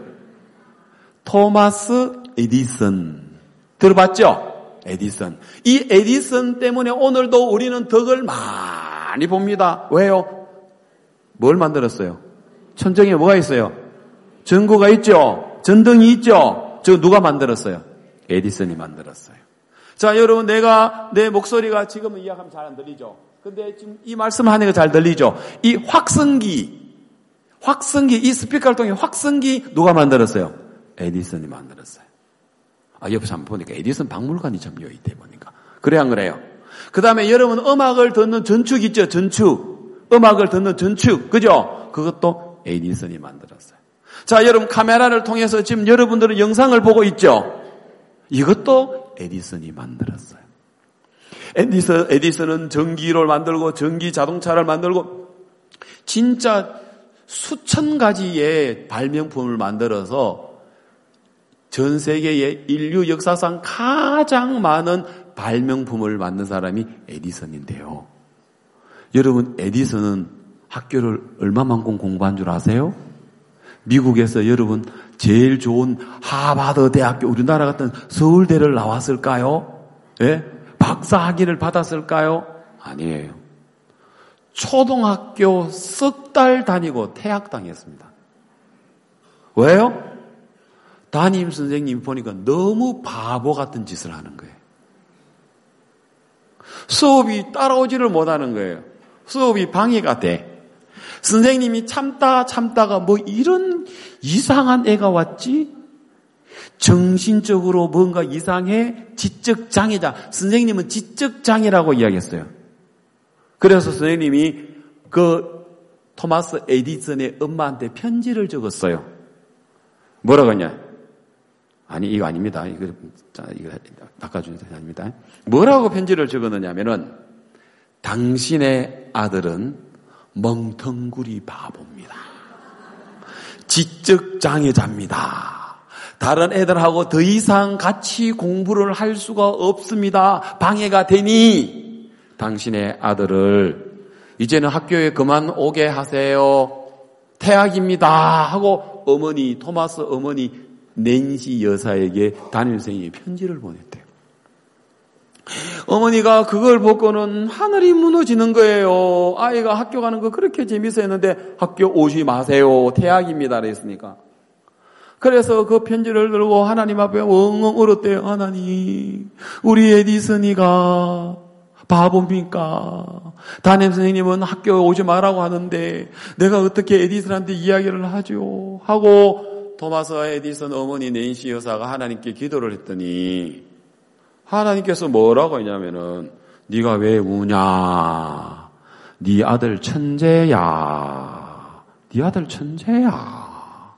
토마스 에디슨 들어봤죠? 에디슨. 이 에디슨 때문에 오늘도 우리는 덕을 많이 봅니다. 왜요? 뭘 만들었어요? 천정에 뭐가 있어요? 전구가 있죠? 전등이 있죠? 저 누가 만들었어요? 에디슨이 만들었어요. 자, 여러분 내가 내 목소리가 지금은 이야기하면 잘 안 들리죠? 근데 지금 이 말씀하는 거 잘 들리죠? 이 확성기 확성기, 이 스피커를 통해 확성기 누가 만들었어요? 에디슨이 만들었어요. 아, 옆에서 한번 보니까 에디슨 박물관이 참 여의돼 보니까. 그래, 안 그래요? 그 다음에 여러분 음악을 듣는 전축 있죠? 전축. 음악을 듣는 전축. 그죠? 그것도 에디슨이 만들었어요. 자, 여러분 카메라를 통해서 지금 여러분들은 영상을 보고 있죠? 이것도 에디슨이 만들었어요. 에디슨, 에디슨은 전기를 만들고 전기 자동차를 만들고 진짜 수천 가지의 발명품을 만들어서 전 세계의 인류 역사상 가장 많은 발명품을 만든 사람이 에디슨인데요. 여러분 에디슨은 학교를 얼마만큼 공부한 줄 아세요? 미국에서 여러분 제일 좋은 하버드 대학교 우리나라 같은 서울대를 나왔을까요? 예? 박사 학위를 받았을까요? 아니에요. 초등학교 석 달 다니고 퇴학당했습니다. 왜요? 담임 선생님이 보니까 너무 바보 같은 짓을 하는 거예요. 수업이 따라오지를 못하는 거예요. 수업이 방해가 돼. 선생님이 참다 참다가 뭐 이런 이상한 애가 왔지? 정신적으로 뭔가 이상해? 지적장애자. 선생님은 지적장애라고 이야기했어요. 그래서 선생님이 그 토마스 에디슨의 엄마한테 편지를 적었어요. 뭐라고 하냐? 아니 이거 아닙니다. 이거 자 이거 닦아주는 게 아닙니다. 뭐라고 편지를 적었느냐면은 당신의 아들은 멍텅구리 바보입니다. 지적장애자입니다. 다른 애들하고 더 이상 같이 공부를 할 수가 없습니다. 방해가 되니 당신의 아들을 이제는 학교에 그만 오게 하세요. 퇴학입니다. 하고 어머니, 토마스 어머니 낸시 여사에게 담임선생님이 편지를 보냈대요. 어머니가 그걸 보고는 하늘이 무너지는 거예요. 아이가 학교 가는 거 그렇게 재밌어 했는데 학교 오지 마세요. 퇴학입니다. 그랬으니까. 그래서 그 편지를 들고 하나님 앞에 엉엉 울었대요. 하나님, 우리 에디슨이가 바보입니까? 담임 선생님은 학교에 오지 말라고 하는데 내가 어떻게 에디슨한테 이야기를 하죠? 하고 토마스 에디슨 어머니 낸시 여사가 하나님께 기도를 했더니 하나님께서 뭐라고 했냐면은 네가 왜 우냐? 네 아들 천재야. 네 아들 천재야.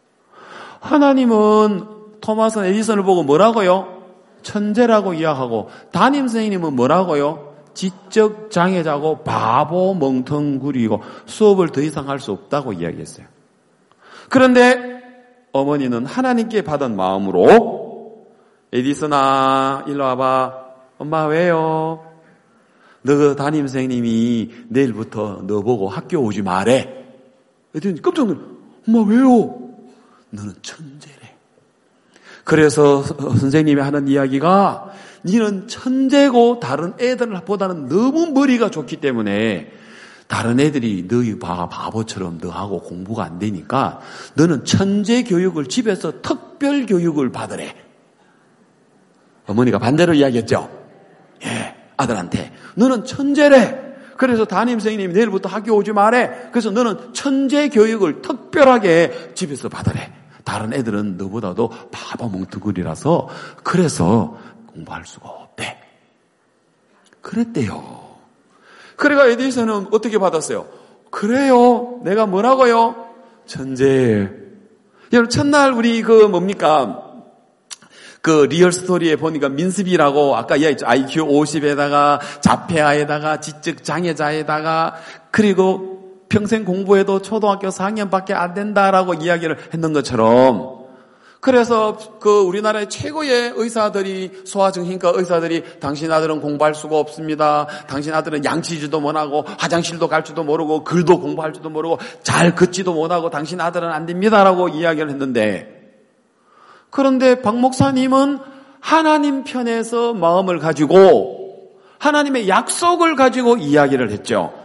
하나님은 토마스 에디슨을 보고 뭐라고요? 천재라고 이야기하고 담임 선생님은 뭐라고요? 지적 장애자고 바보 멍텅구리고 수업을 더 이상 할 수 없다고 이야기했어요. 그런데 어머니는 하나님께 받은 마음으로 에디슨아 일로 와봐. 엄마 왜요? 너 담임 선생님이 내일부터 너 보고 학교 오지 말래. 에디슨이 깜짝 놀라. 엄마 왜요? 너는 천재래. 그래서 선생님이 하는 이야기가 너는 천재고 다른 애들보다는 너무 머리가 좋기 때문에 다른 애들이 너희 바보처럼 너하고 공부가 안 되니까 너는 천재 교육을 집에서 특별 교육을 받으래. 어머니가 반대로 이야기했죠. 예, 아들한테 너는 천재래. 그래서 담임 선생님이 내일부터 학교 오지 말래. 그래서 너는 천재 교육을 특별하게 집에서 받으래. 다른 애들은 너보다도 바보 뭉뚱그리라서 그래서 공부할 수가 없대. 그랬대요. 그래가 에디슨은 어떻게 받았어요? 그래요. 내가 뭐라고요? 천재. 여러분 첫날 우리 그 뭡니까? 그 리얼 스토리에 보니까 민습이라고 아까 이야기했죠. 아이큐 오십에다가 자폐아에다가 지적 장애자에다가 그리고 평생 공부해도 초등학교 사 학년밖에 안 된다라고 이야기를 했는 것처럼 그래서 그 우리나라의 최고의 의사들이 소아정신과 의사들이 당신 아들은 공부할 수가 없습니다. 당신 아들은 양치지도 못하고 화장실도 갈 줄도 모르고 글도 공부할 줄도 모르고 잘 긋지도 못하고 당신 아들은 안 됩니다라고 이야기를 했는데 그런데 박 목사님은 하나님 편에서 마음을 가지고 하나님의 약속을 가지고 이야기를 했죠.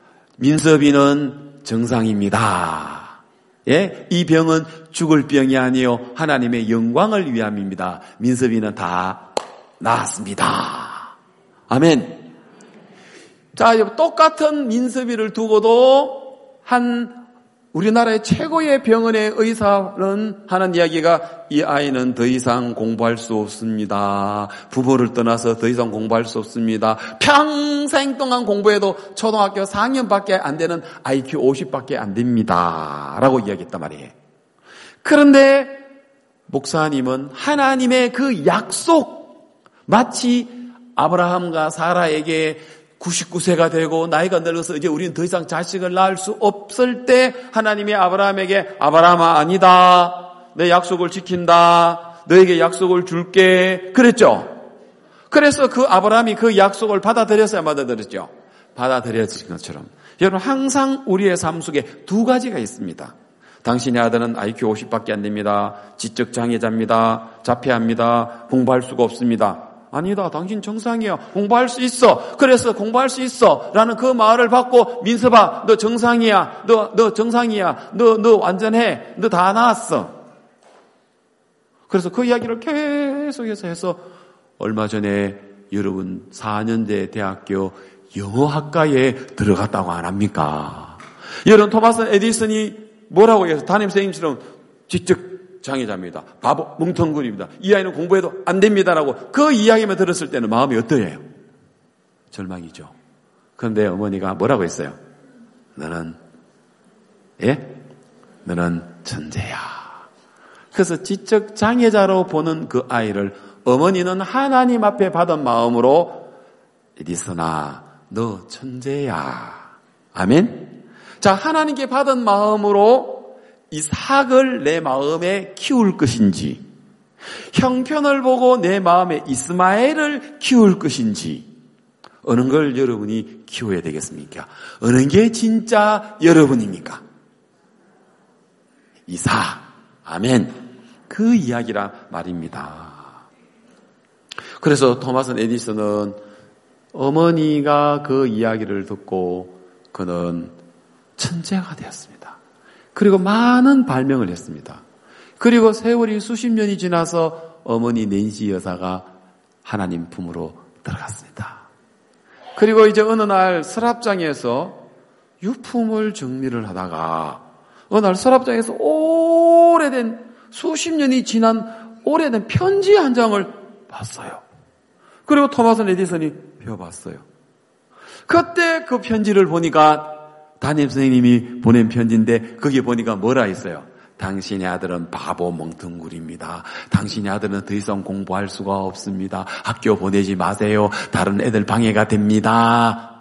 민섭이는 정상입니다. 예, 이 병은 죽을 병이 아니요 하나님의 영광을 위함입니다. 민섭이는 다 나았습니다. 아멘. 자, 똑같은 민섭이를 두고도 한 우리나라의 최고의 병원의 의사는 하는 이야기가 이 아이는 더 이상 공부할 수 없습니다. 부모를 떠나서 더 이상 공부할 수 없습니다. 평생 동안 공부해도 초등학교 사 학년밖에 안 되는 아이큐 오십밖에 안 됩니다. 라고 이야기했단 말이에요. 그런데 목사님은 하나님의 그 약속 마치 아브라함과 사라에게 구십구 세가 되고 나이가 늙어서 이제 우리는 더 이상 자식을 낳을 수 없을 때 하나님이 아브라함에게 아브라함아 아니다. 내 약속을 지킨다. 너에게 약속을 줄게. 그랬죠. 그래서 그 아브라함이 그 약속을 받아들였어야 받아들였죠. 받아들였을 것처럼 여러분 항상 우리의 삶 속에 두 가지가 있습니다. 당신의 아들은 아이큐 오십밖에 안 됩니다. 지적 장애자입니다. 자폐합니다. 공부할 수가 없습니다. 아니다. 당신 정상이야. 공부할 수 있어. 그래서 공부할 수 있어. 라는 그 말을 받고 민섭아 너 정상이야. 너, 너 정상이야. 너, 너 완전해. 너 다 나았어. 그래서 그 이야기를 계속해서 해서 얼마 전에 여러분 사 년제 대학교 영어학과에 들어갔다고 안 합니까? 여러분 토마스 에디슨이 뭐라고 해서 담임 선생님처럼 지적 장애자입니다. 바보, 뭉텅구리입니다. 이 아이는 공부해도 안 됩니다라고 그 이야기만 들었을 때는 마음이 어떠해요? 절망이죠. 그런데 어머니가 뭐라고 했어요? 너는 예? 너는 천재야. 그래서 지적 장애자로 보는 그 아이를 어머니는 하나님 앞에 받은 마음으로 에디슨아 너 천재야. 아멘. 자, 하나님께 받은 마음으로 이삭을 내 마음에 키울 것인지 형편을 보고 내 마음에 이스마엘을 키울 것인지 어느 걸 여러분이 키워야 되겠습니까? 어느 게 진짜 여러분입니까? 이삭. 아멘. 그 이야기라 말입니다. 그래서 토마스 에디슨은 어머니가 그 이야기를 듣고 그는 천재가 되었습니다. 그리고 많은 발명을 했습니다. 그리고 세월이 수십 년이 지나서 어머니 낸시 여사가 하나님 품으로 들어갔습니다. 그리고 이제 어느 날 서랍장에서 유품을 정리를 하다가 어느 날 서랍장에서 오래된 수십 년이 지난 오래된 편지 한 장을 봤어요. 그리고 토마스 에디슨이 배워봤어요. 그때 그 편지를 보니까 담임 선생님이 보낸 편지인데 거기에 보니까 뭐라 했어요? 당신의 아들은 바보 멍텅구리입니다. 당신의 아들은 더 이상 공부할 수가 없습니다. 학교 보내지 마세요. 다른 애들 방해가 됩니다.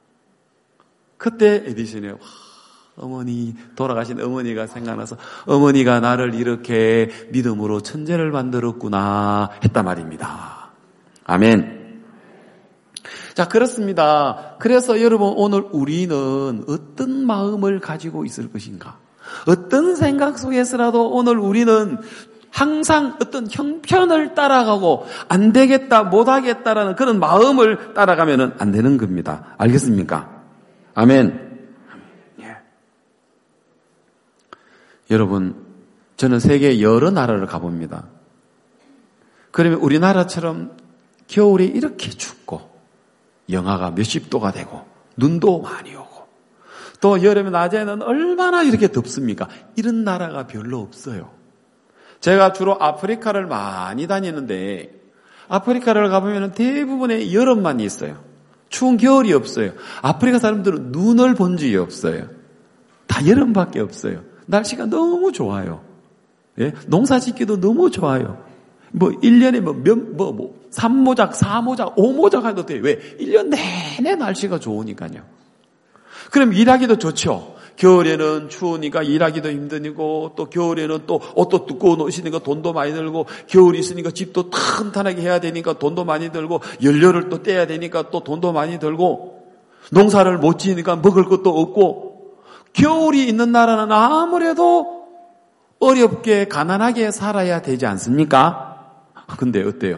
그때 에디슨이 와, 어머니, 돌아가신 어머니가 생각나서 어머니가 나를 이렇게 믿음으로 천재를 만들었구나 했단 말입니다. 아멘. 자, 그렇습니다. 그래서 여러분, 오늘 우리는 어떤 마음을 가지고 있을 것인가? 어떤 생각 속에서라도 오늘 우리는 항상 어떤 형편을 따라가고 안 되겠다, 못 하겠다라는 그런 마음을 따라가면 안 되는 겁니다. 알겠습니까? 아멘. 예. 여러분, 저는 세계 여러 나라를 가봅니다. 그러면 우리나라처럼 겨울에 이렇게 춥고 영하가 몇십 도가 되고 눈도 많이 오고 또 여름에 낮에는 얼마나 이렇게 덥습니까? 이런 나라가 별로 없어요. 제가 주로 아프리카를 많이 다니는데 아프리카를 가보면 대부분의 여름만 있어요. 추운 겨울이 없어요. 아프리카 사람들은 눈을 본 적이 없어요. 다 여름밖에 없어요. 날씨가 너무 좋아요. 예? 농사 짓기도 너무 좋아요. 뭐, 일 년에 뭐, 몇, 뭐, 뭐, 삼 모작, 사 모작, 오 모작 해도 돼요. 왜? 일 년 내내 날씨가 좋으니까요. 그럼 일하기도 좋죠. 겨울에는 추우니까 일하기도 힘드니고, 또 겨울에는 또 옷도 두꺼운 옷이니까 돈도 많이 들고, 겨울이 있으니까 집도 탄탄하게 해야 되니까 돈도 많이 들고, 연료를 또 떼야 되니까 또 돈도 많이 들고, 농사를 못 지으니까 먹을 것도 없고, 겨울이 있는 나라는 아무래도 어렵게, 가난하게 살아야 되지 않습니까? 근데 어때요?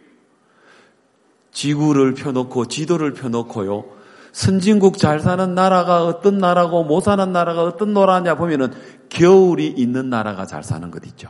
지구를 펴놓고 지도를 펴놓고요. 선진국 잘 사는 나라가 어떤 나라고 못 사는 나라가 어떤 나라냐 보면은 겨울이 있는 나라가 잘 사는 것 있죠.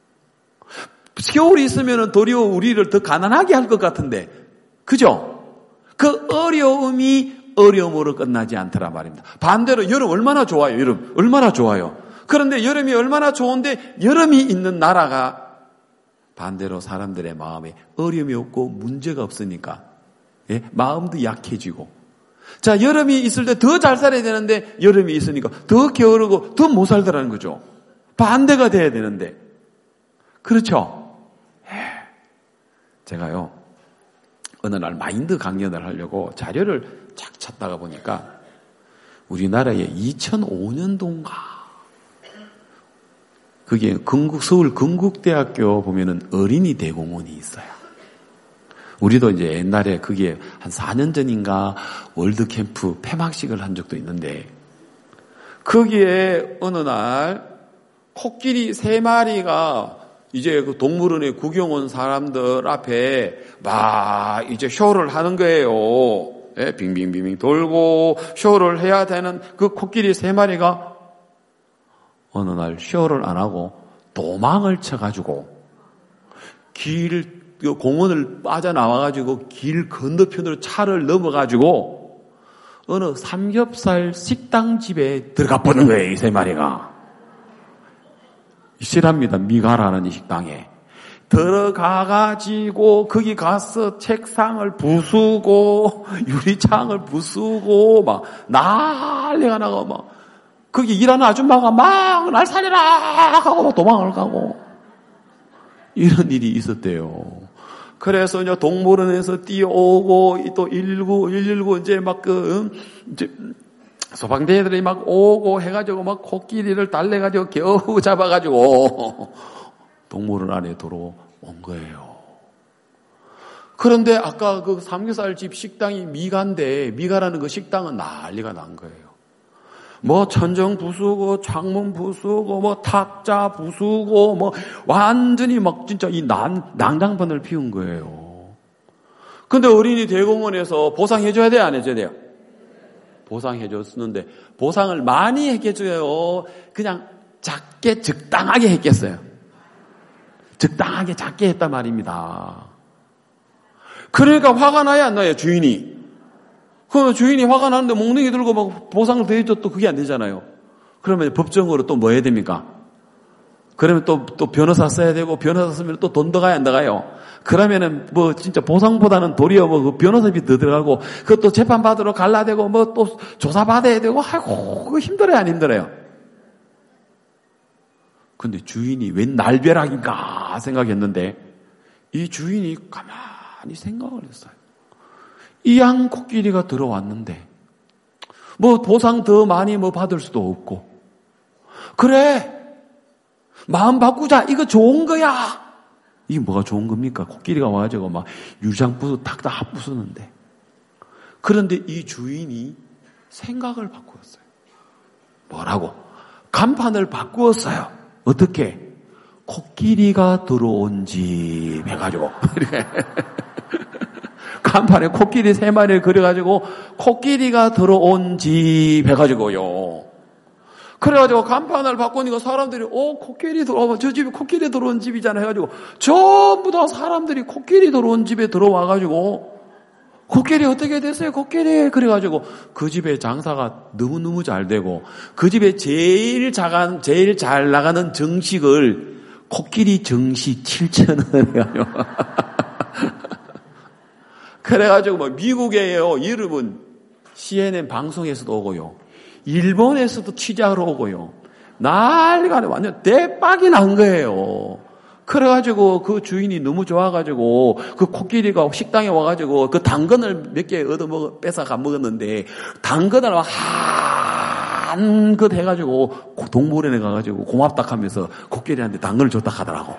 겨울이 있으면은 도리어 우리를 더 가난하게 할 것 같은데, 그죠? 그 어려움이 어려움으로 끝나지 않더라 말입니다. 반대로 여름 얼마나 좋아요, 여름. 얼마나 좋아요. 그런데 여름이 얼마나 좋은데 여름이 있는 나라가 반대로 사람들의 마음에 어려움이 없고 문제가 없으니까 예? 마음도 약해지고 자 여름이 있을 때 더 잘 살아야 되는데 여름이 있으니까 더 게으르고 더 못 살더라는 거죠. 반대가 돼야 되는데 그렇죠? 예. 제가요 어느 날 마인드 강연을 하려고 자료를 쫙 찾다가 보니까 우리나라에 이천오 년도인가 그게 건국, 서울 건국대학교 보면은 어린이 대공원이 있어요. 우리도 이제 옛날에 그게 한 사 년 전인가 월드캠프 폐막식을 한 적도 있는데, 거기에 어느 날 코끼리 세 마리가 이제 그 동물원에 구경 온 사람들 앞에 막 이제 쇼를 하는 거예요. 예, 빙빙빙빙 돌고 쇼를 해야 되는 그 코끼리 세 마리가 어느 날 쇼를 안 하고 도망을 쳐가지고 길, 공원을 빠져나와가지고 길 건너편으로 차를 넘어가지고 어느 삼겹살 식당집에 들어가 보는 거예요, 이 세 마리가. 실합니다. 미가라는 이 식당에. 들어가가지고 거기 가서 책상을 부수고 유리창을 부수고 막 난리가 나고 막 거기 일하는 아줌마가 막 날 살려라 하고 막 도망을 가고 이런 일이 있었대요. 그래서 이제 동물원에서 뛰어오고 또 일일구, 일일구 이제 막 그 이제 소방대들이 막 오고 해가지고 막 코끼리를 달래가지고 겨우 잡아가지고 동물원 안에 들어온 거예요. 그런데 아까 그 삼겹살집 식당이 미가인데 미가라는 그 식당은 난리가 난 거예요. 뭐 천정 부수고 창문 부수고 뭐 탁자 부수고 뭐 완전히 막 진짜 이 난, 난장판을 피운 거예요. 근데 어린이 대공원에서 보상해줘야 돼요, 안 해줘야 돼요? 보상해줬는데 보상을 많이 해줘요. 그냥 작게 적당하게 했겠어요. 적당하게 작게 했단 말입니다. 그러니까 화가 나야 안 나요, 주인이? 그 주인이 화가 나는데 몽둥이 들고 막 보상을 더해줘도 그게 안 되잖아요. 그러면 법정으로 또 뭐 해야 됩니까? 그러면 또, 또 변호사 써야 되고, 변호사 쓰면 또 돈 더 가야 안 나가요. 그러면은 뭐 진짜 보상보다는 도리어 뭐 그 변호사비 더 들어가고, 그것도 재판받으러 갈라 되고, 뭐 또 조사받아야 되고, 아이고, 그거 힘들어요, 안 힘들어요? 근데 주인이 웬 날벼락인가 생각했는데, 이 주인이 가만히 생각을 했어요. 이 양 코끼리가 들어왔는데, 뭐 보상 더 많이 뭐 받을 수도 없고, 그래, 마음 바꾸자, 이거 좋은 거야. 이게 뭐가 좋은 겁니까? 코끼리가 와가지고 막 유리창 부수 탁탁 부수는데. 그런데 이 주인이 생각을 바꾸었어요. 뭐라고? 간판을 바꾸었어요. 어떻게? 코끼리가 들어온 집 해가지고. 간판에 코끼리 세 마리를 그려가지고 코끼리가 들어온 집 해가지고요. 그래가지고 간판을 바꾸니까 사람들이 어 코끼리 들어와 저 집이 코끼리 들어온 집이잖아 해가지고 전부 다 사람들이 코끼리 들어온 집에 들어와가지고 코끼리 어떻게 됐어요? 코끼리 그래가지고 그 집에 장사가 너무너무 잘 되고 그 집에 제일 작은 제일 잘 나가는 정식을 코끼리 정식 칠천 원 해가지고 그래가지고 뭐 미국에요 여러분 씨엔엔 방송에서도 오고요. 일본에서도 취재하러 오고요. 난리가 아니라 완전 대박이 난 거예요. 그래가지고 그 주인이 너무 좋아가지고 그 코끼리가 식당에 와가지고 그 당근을 몇 개 얻어 먹어, 뺏어가 먹었는데 당근을 한껏 해가지고 동물원에 가가지고 고맙다 하면서 코끼리한테 당근을 줬다 하더라고.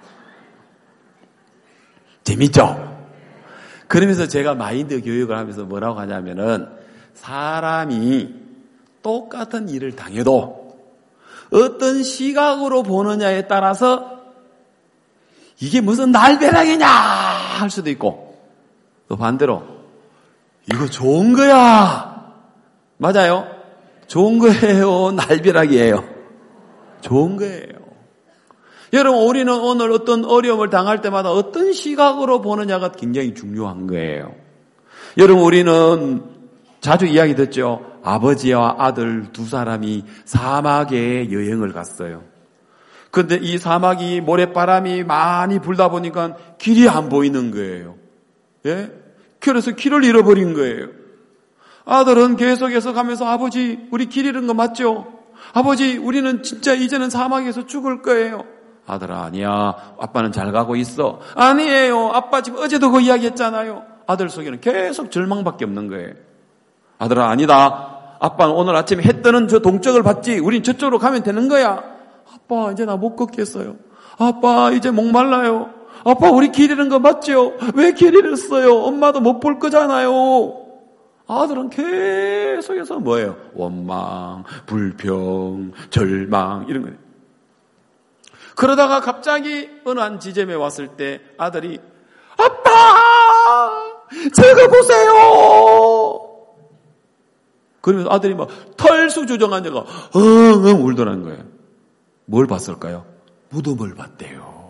재밌죠? 그러면서 제가 마인드 교육을 하면서 뭐라고 하냐면은 사람이 똑같은 일을 당해도 어떤 시각으로 보느냐에 따라서 이게 무슨 날벼락이냐 할 수도 있고 또 반대로 이거 좋은 거야. 맞아요. 좋은 거예요. 날벼락이에요. 좋은 거예요. 여러분 우리는 오늘 어떤 어려움을 당할 때마다 어떤 시각으로 보느냐가 굉장히 중요한 거예요. 여러분 우리는 자주 이야기 듣죠. 아버지와 아들 두 사람이 사막에 여행을 갔어요. 그런데 이 사막이 모래바람이 많이 불다 보니까 길이 안 보이는 거예요. 예? 그래서 길을 잃어버린 거예요. 아들은 계속해서 가면서 아버지 우리 길 잃은 거 맞죠? 아버지 우리는 진짜 이제는 사막에서 죽을 거예요. 아들아 아니야. 아빠는 잘 가고 있어. 아니에요. 아빠 지금 어제도 그 이야기 했잖아요. 아들 속에는 계속 절망밖에 없는 거예요. 아들아 아니다. 아빠는 오늘 아침에 해 뜨는 저 동쪽을 봤지. 우린 저쪽으로 가면 되는 거야. 아빠 이제 나 못 걷겠어요. 아빠 이제 목말라요. 아빠 우리 길 잃은 거 맞죠? 왜 길 잃었어요? 엄마도 못 볼 거잖아요. 아들은 계속해서 뭐예요? 원망, 불평, 절망 이런 거예요. 그러다가 갑자기 어느 한 지점에 왔을 때 아들이 아빠 저거 보세요. 그러면서 아들이 막 털수조정한 자가 엉엉 울더라는 거예요. 뭘 봤을까요? 무덤을 봤대요.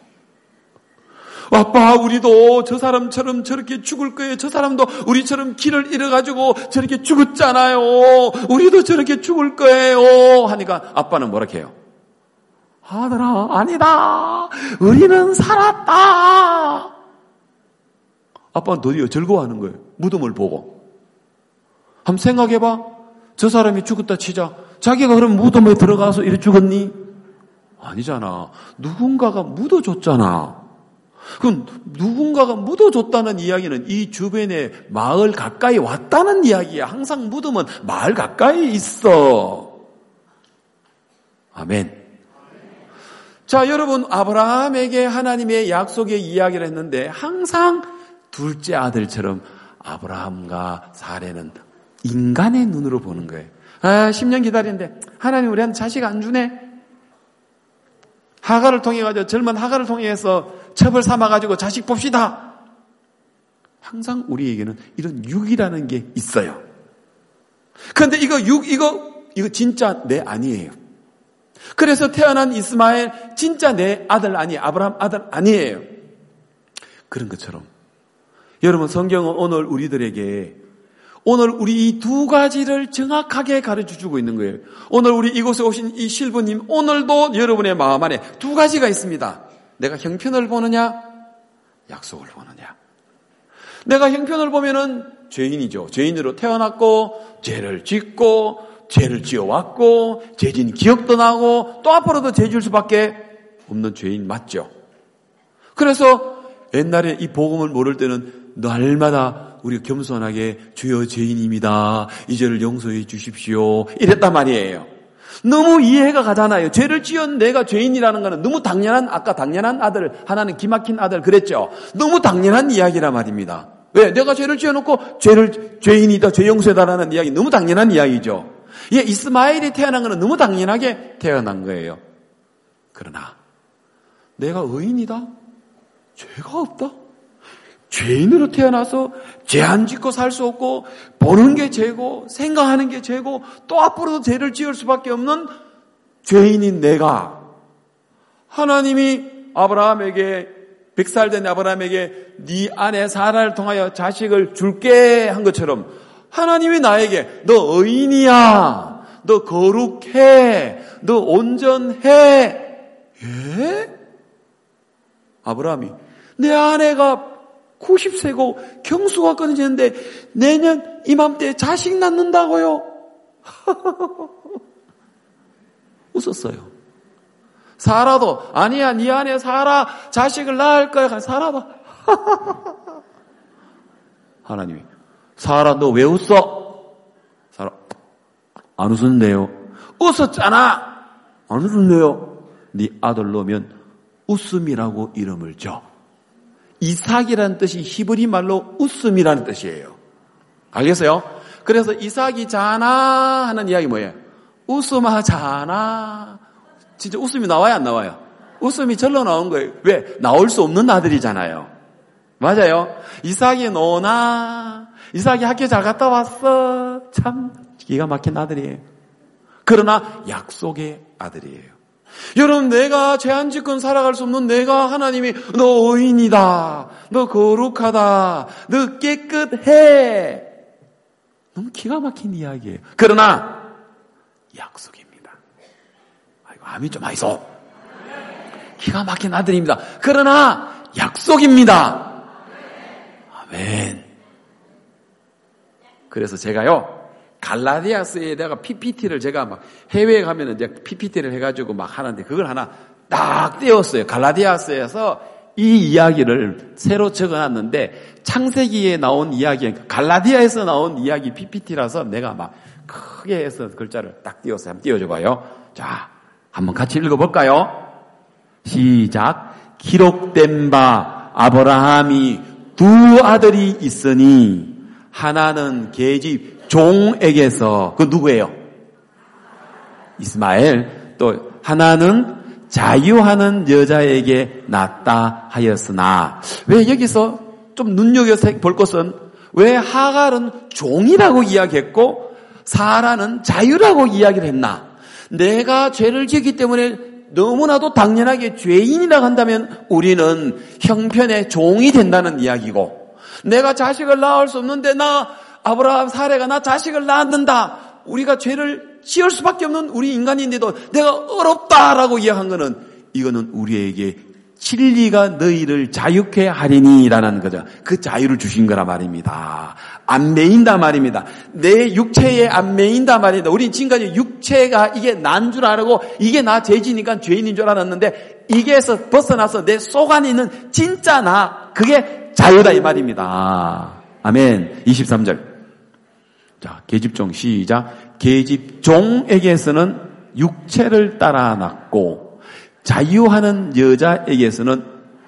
아빠 우리도 저 사람처럼 저렇게 죽을 거예요. 저 사람도 우리처럼 길을 잃어가지고 저렇게 죽었잖아요. 우리도 저렇게 죽을 거예요. 하니까 아빠는 뭐라 해요? 아들아 아니다. 우리는 살았다. 아빠는 드디어 즐거워하는 거예요. 무덤을 보고. 한번 생각해봐. 저 사람이 죽었다 치자. 자기가 그럼 무덤에 들어가서 이래 죽었니? 아니잖아. 누군가가 묻어줬잖아. 그럼 누군가가 묻어줬다는 이야기는 이 주변에 마을 가까이 왔다는 이야기야. 항상 무덤은 마을 가까이 있어. 아멘. 자, 여러분 아브라함에게 하나님의 약속의 이야기를 했는데 항상 둘째 아들처럼 아브라함과 사레는 인간의 눈으로 보는 거예요. 아, 십 년 기다리는데 하나님 우리한테 자식 안 주네. 하가를 통해 가지고 젊은 하가를 통해서 첩을 삼아 가지고 자식 봅시다. 항상 우리에게는 이런 육이라는 게 있어요. 그런데 이거 육 이거 이거 진짜 내 아니에요. 그래서 태어난 이스마엘 진짜 내 아들 아니에요. 아브라함 아들 아니에요. 그런 것처럼 여러분 성경은 오늘 우리들에게 오늘 우리 이 두 가지를 정확하게 가르쳐 주고 있는 거예요. 오늘 우리 이곳에 오신 이 실부님, 오늘도 여러분의 마음 안에 두 가지가 있습니다. 내가 형편을 보느냐, 약속을 보느냐. 내가 형편을 보면은 죄인이죠. 죄인으로 태어났고, 죄를 짓고, 죄를 지어왔고, 죄진 기억도 나고, 또 앞으로도 죄 지을 수밖에 없는 죄인 맞죠. 그래서 옛날에 이 복음을 모를 때는 날마다 우리가 겸손하게 주여 죄인입니다. 이 죄를 용서해 주십시오. 이랬단 말이에요. 너무 이해가 가잖아요. 죄를 지은 내가 죄인이라는 거는 너무 당연한, 아까 당연한 아들, 하나는 기막힌 아들 그랬죠. 너무 당연한 이야기란 말입니다. 왜? 내가 죄를 지어놓고 죄를, 죄인이다, 죄 용서해달라는 이야기 너무 당연한 이야기죠. 예, 이스마엘이 태어난 거는 너무 당연하게 태어난 거예요. 그러나 내가 의인이다? 죄가 없다? 죄인으로 태어나서 죄 안 짓고 살 수 없고 보는 게 죄고 생각하는 게 죄고 또 앞으로도 죄를 지을 수밖에 없는 죄인인 내가 하나님이 아브라함에게 백 살 된 아브라함에게 네 아내 사라를 통하여 자식을 줄게 한 것처럼 하나님이 나에게 너 의인이야, 너 거룩해, 너 온전해. 예? 아브라함이 내 아내가 구십 세고 경수가 끊어지는데 내년 이맘때에 자식 낳는다고요? 웃었어요. 사라도 아니야, 네 아내 사라 자식을 낳을 거야. 사라도 하나님이 사라 너 왜 웃어? 사라 안 웃었는데요. 웃었잖아. 안 웃었네요. 네 아들 놓으면 웃음이라고 이름을 줘. 이삭이라는 뜻이 히브리 말로 웃음이라는 뜻이에요. 알겠어요? 그래서 이삭이 자나 하는 이야기 뭐예요? 웃음하자나. 진짜 웃음이 나와요, 안 나와요? 웃음이 절로 나온 거예요. 왜? 나올 수 없는 아들이잖아요. 맞아요? 이삭이 노나. 이삭이 학교 잘 갔다 왔어. 참 기가 막힌 아들이에요. 그러나 약속의 아들이에요. 여러분, 내가 죄 안 짓고 살아갈 수 없는 내가 하나님이 너 의인이다, 너 거룩하다, 너 깨끗해. 너무 기가 막힌 이야기예요. 그러나 약속입니다. 아이고, 암이 좀 하이소. 기가 막힌 아들입니다. 그러나 약속입니다. 아멘. 그래서 제가요, 갈라디아서에 내가 피피티를 제가 막 해외에 가면은 이제 피피티를 해가지고 막 하는데 그걸 하나 딱 떼었어요. 갈라디아서에서 이 이야기를 새로 적어놨는데 창세기에 나온 이야기, 갈라디아에서 나온 이야기 피피티라서 내가 막 크게 해서 글자를 딱 띄웠어요. 한번 띄워줘봐요. 자, 한번 같이 읽어볼까요? 시작. 기록된 바 아브라함이 두 아들이 있으니 하나는 계집 종에게서, 그 누구예요? 이스마엘. 또 하나는 자유하는 여자에게 낳다 하였으나, 왜 여기서 좀 눈여겨서 볼 것은 왜 하갈은 종이라고 이야기했고 사라는 자유라고 이야기를 했나? 내가 죄를 지었기 때문에 너무나도 당연하게 죄인이라고 한다면 우리는 형편의 종이 된다는 이야기고, 내가 자식을 낳을 수 없는데 나 아브라함 사례가 나 자식을 낳는다. 우리가 죄를 지을 수밖에 없는 우리 인간인데도 내가 어렵다라고 이야기한 거는, 이거는 우리에게 진리가 너희를 자유케 하리니라는 거죠. 그 자유를 주신 거라 말입니다. 안 매인다 말입니다. 내 육체에 안 매인다 말입니다. 우리는 지금까지 육체가 이게 난 줄 알고 이게 나 죄지니까 죄인인 줄 알았는데, 이게서 벗어나서 내 속 안에 있는 진짜 나, 그게 자유다 이 말입니다. 아멘. 이십삼 절. 자, 계집종 시작. 계집종에게서는 육체를 따라 낳고 자유하는 여자에게서는,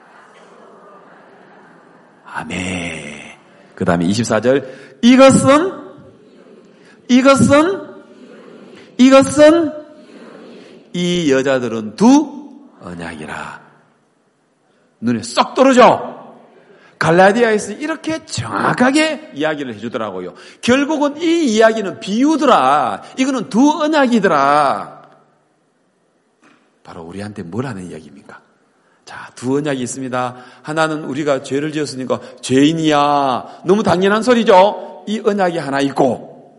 아멘. 그 다음에 이십사 절. 이것은 이것은 이것은 이 여자들은 두 언약이라. 눈에 쏙 떨어져. 갈라디아에서 이렇게 정확하게 이야기를 해주더라고요. 결국은 이 이야기는 비유더라. 이거는 두 언약이더라. 바로 우리한테 뭘 하는 이야기입니까? 자, 두 언약이 있습니다. 하나는 우리가 죄를 지었으니까 죄인이야. 너무 당연한 소리죠. 이 언약이 하나 있고,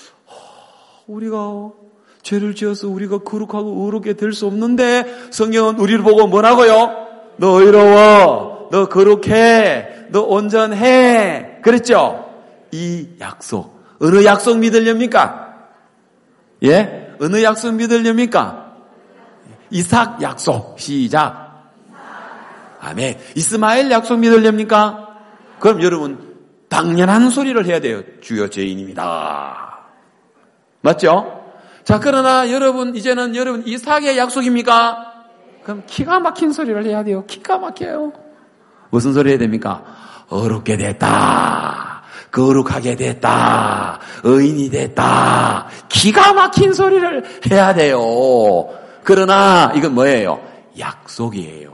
우리가 죄를 지어서 우리가 거룩하고 의롭게 될 수 없는데 성경은 우리를 보고 뭐라고요? 너 의로워, 너 거룩해, 너 온전해. 그랬죠? 이 약속, 어느 약속 믿으렵니까? 예? 어느 약속 믿으렵니까? 이삭 약속. 시작. 아멘. 이스마엘 약속 믿으렵니까? 그럼 여러분 당연한 소리를 해야 돼요. 주여 죄인입니다. 맞죠? 자, 그러나 여러분 이제는 여러분 이삭의 약속입니까? 그럼 기가 막힌 소리를 해야 돼요. 기가 막혀요. 무슨 소리 해야 됩니까? 어렵게 됐다. 거룩하게 됐다. 의인이 됐다. 기가 막힌 소리를 해야 돼요. 그러나 이건 뭐예요? 약속이에요.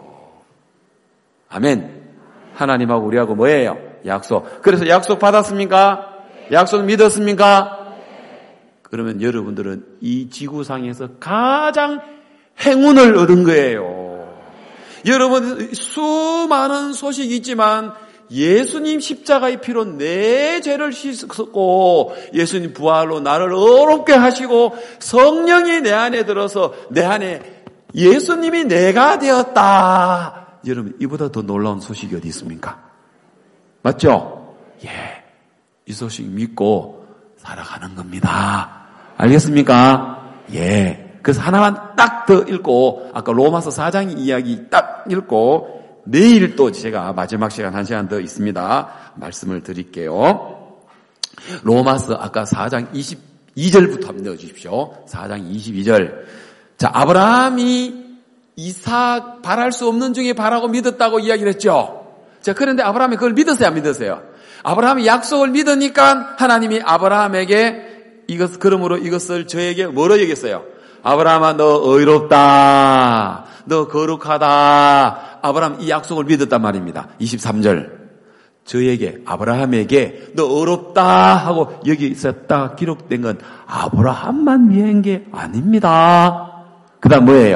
아멘. 하나님하고 우리하고 뭐예요? 약속. 그래서 약속 받았습니까? 약속 믿었습니까? 그러면 여러분들은 이 지구상에서 가장 행운을 얻은 거예요. 여러분 수많은 소식이 있지만 예수님 십자가의 피로 내 죄를 씻었고 예수님 부활로 나를 의롭게 하시고 성령이 내 안에 들어서 내 안에 예수님이 내가 되었다. 여러분 이보다 더 놀라운 소식이 어디 있습니까? 맞죠? 예, 이 소식 믿고 살아가는 겁니다. 알겠습니까? 예. 그래서 하나만 딱 더 읽고 아까 로마서 사 장 이야기 딱 읽고 내일 또 제가 마지막 시간 한 시간 더 있습니다. 말씀을 드릴게요. 로마서 아까 사 장 이십이 절부터 한번 넣어주십시오. 사 장 이십이 절. 자, 아브라함이 이삭 바랄 수 없는 중에 바라고 믿었다고 이야기를 했죠. 자, 그런데 아브라함이 그걸 믿었어요, 안 믿었어요? 아브라함이 약속을 믿으니까 하나님이 아브라함에게 이것, 그러므로 이것을 저에게 뭐로 여겼어요? 아브라함아, 너 의롭다. 너 거룩하다. 아브라함 이 약속을 믿었단 말입니다. 이십삼 절. 저에게, 아브라함에게 너 의롭다 하고 여기 있었다 기록된 건 아브라함만 위한 게 아닙니다. 그 다음 뭐예요?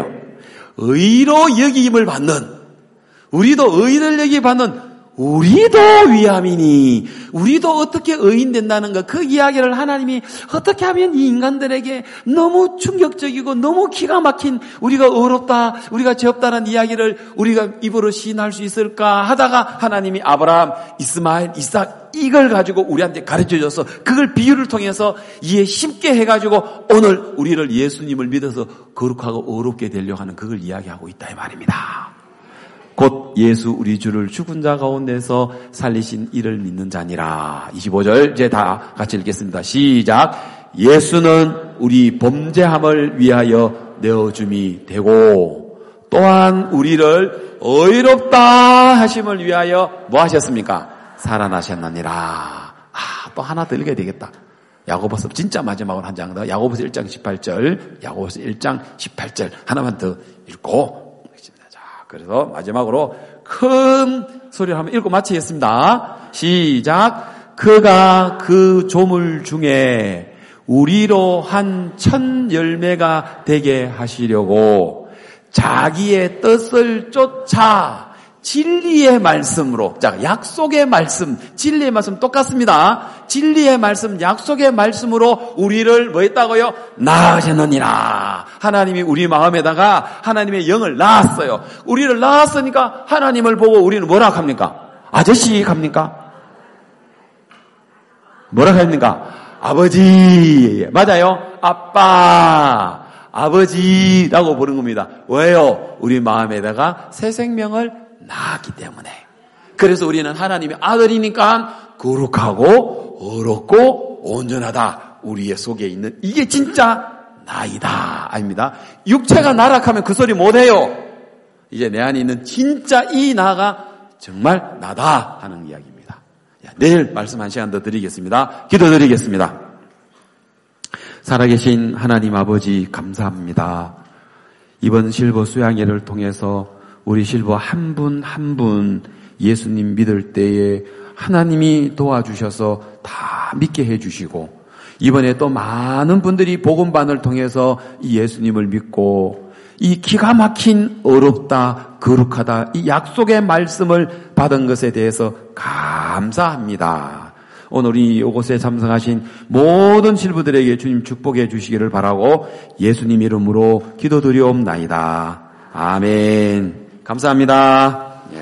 의로 여김을 받는, 우리도 의를 여기 받는 우리도 위함이니, 우리도 어떻게 의인 된다는 것, 그 이야기를 하나님이 어떻게 하면 이 인간들에게 너무 충격적이고 너무 기가 막힌 우리가 의롭다, 우리가 죄 없다는 이야기를 우리가 입으로 시인할 수 있을까 하다가 하나님이 아브라함, 이스마엘, 이삭 이걸 가지고 우리한테 가르쳐줘서 그걸 비유를 통해서 이해 쉽게 해가지고 오늘 우리를 예수님을 믿어서 거룩하고 의롭게 되려고 하는 그걸 이야기하고 있다 이 말입니다. 곧 예수 우리 주를 죽은 자 가운데서 살리신 이를 믿는 자니라. 이십오 절 이제 다 같이 읽겠습니다. 시작. 예수는 우리 범죄함을 위하여 내어줌이 되고 또한 우리를 의롭다 하심을 위하여 뭐 하셨습니까? 살아나셨느니라. 아, 또 하나 더 읽어야 되겠다. 야고보서 진짜 마지막으로 한 장 더. 야고보서 일 장 십팔 절. 야고보서 일 장 십팔 절 하나만 더 읽고 그래서 마지막으로 큰 소리를 한번 읽고 마치겠습니다. 시작. 그가 그 조물 중에 우리로 한 천 열매가 되게 하시려고 자기의 뜻을 쫓아 진리의 말씀으로, 자, 약속의 말씀, 진리의 말씀 똑같습니다. 진리의 말씀, 약속의 말씀으로 우리를 뭐 했다고요? 낳으셨느니라. 하나님이 우리 마음에다가 하나님의 영을 낳았어요. 우리를 낳았으니까 하나님을 보고 우리는 뭐라 합니까? 아저씨 합니까? 뭐라 합니까? 아버지. 맞아요. 아빠. 아버지라고 부르는 겁니다. 왜요? 우리 마음에다가 새 생명을 낳았기 때문에. 그래서 우리는 하나님의 아들이니까 거룩하고 의롭고 온전하다. 우리의 속에 있는 이게 진짜 나이다. 아닙니다. 육체가 나락하면 그 소리 못해요. 이제 내 안에 있는 진짜 이 나가 정말 나다 하는 이야기입니다. 내일 말씀 한 시간 더 드리겠습니다. 기도드리겠습니다. 살아계신 하나님 아버지 감사합니다. 이번 실버 수양회를 통해서 우리 실버 한 분 한 분 예수님 믿을 때에 하나님이 도와주셔서 다 믿게 해주시고 이번에 또 많은 분들이 복음반을 통해서 이 예수님을 믿고 이 기가 막힌 어렵다 거룩하다 이 약속의 말씀을 받은 것에 대해서 감사합니다. 오늘 이 이곳에 참석하신 모든 신부들에게 주님 축복해 주시기를 바라고 예수님 이름으로 기도드리옵나이다. 아멘. 감사합니다.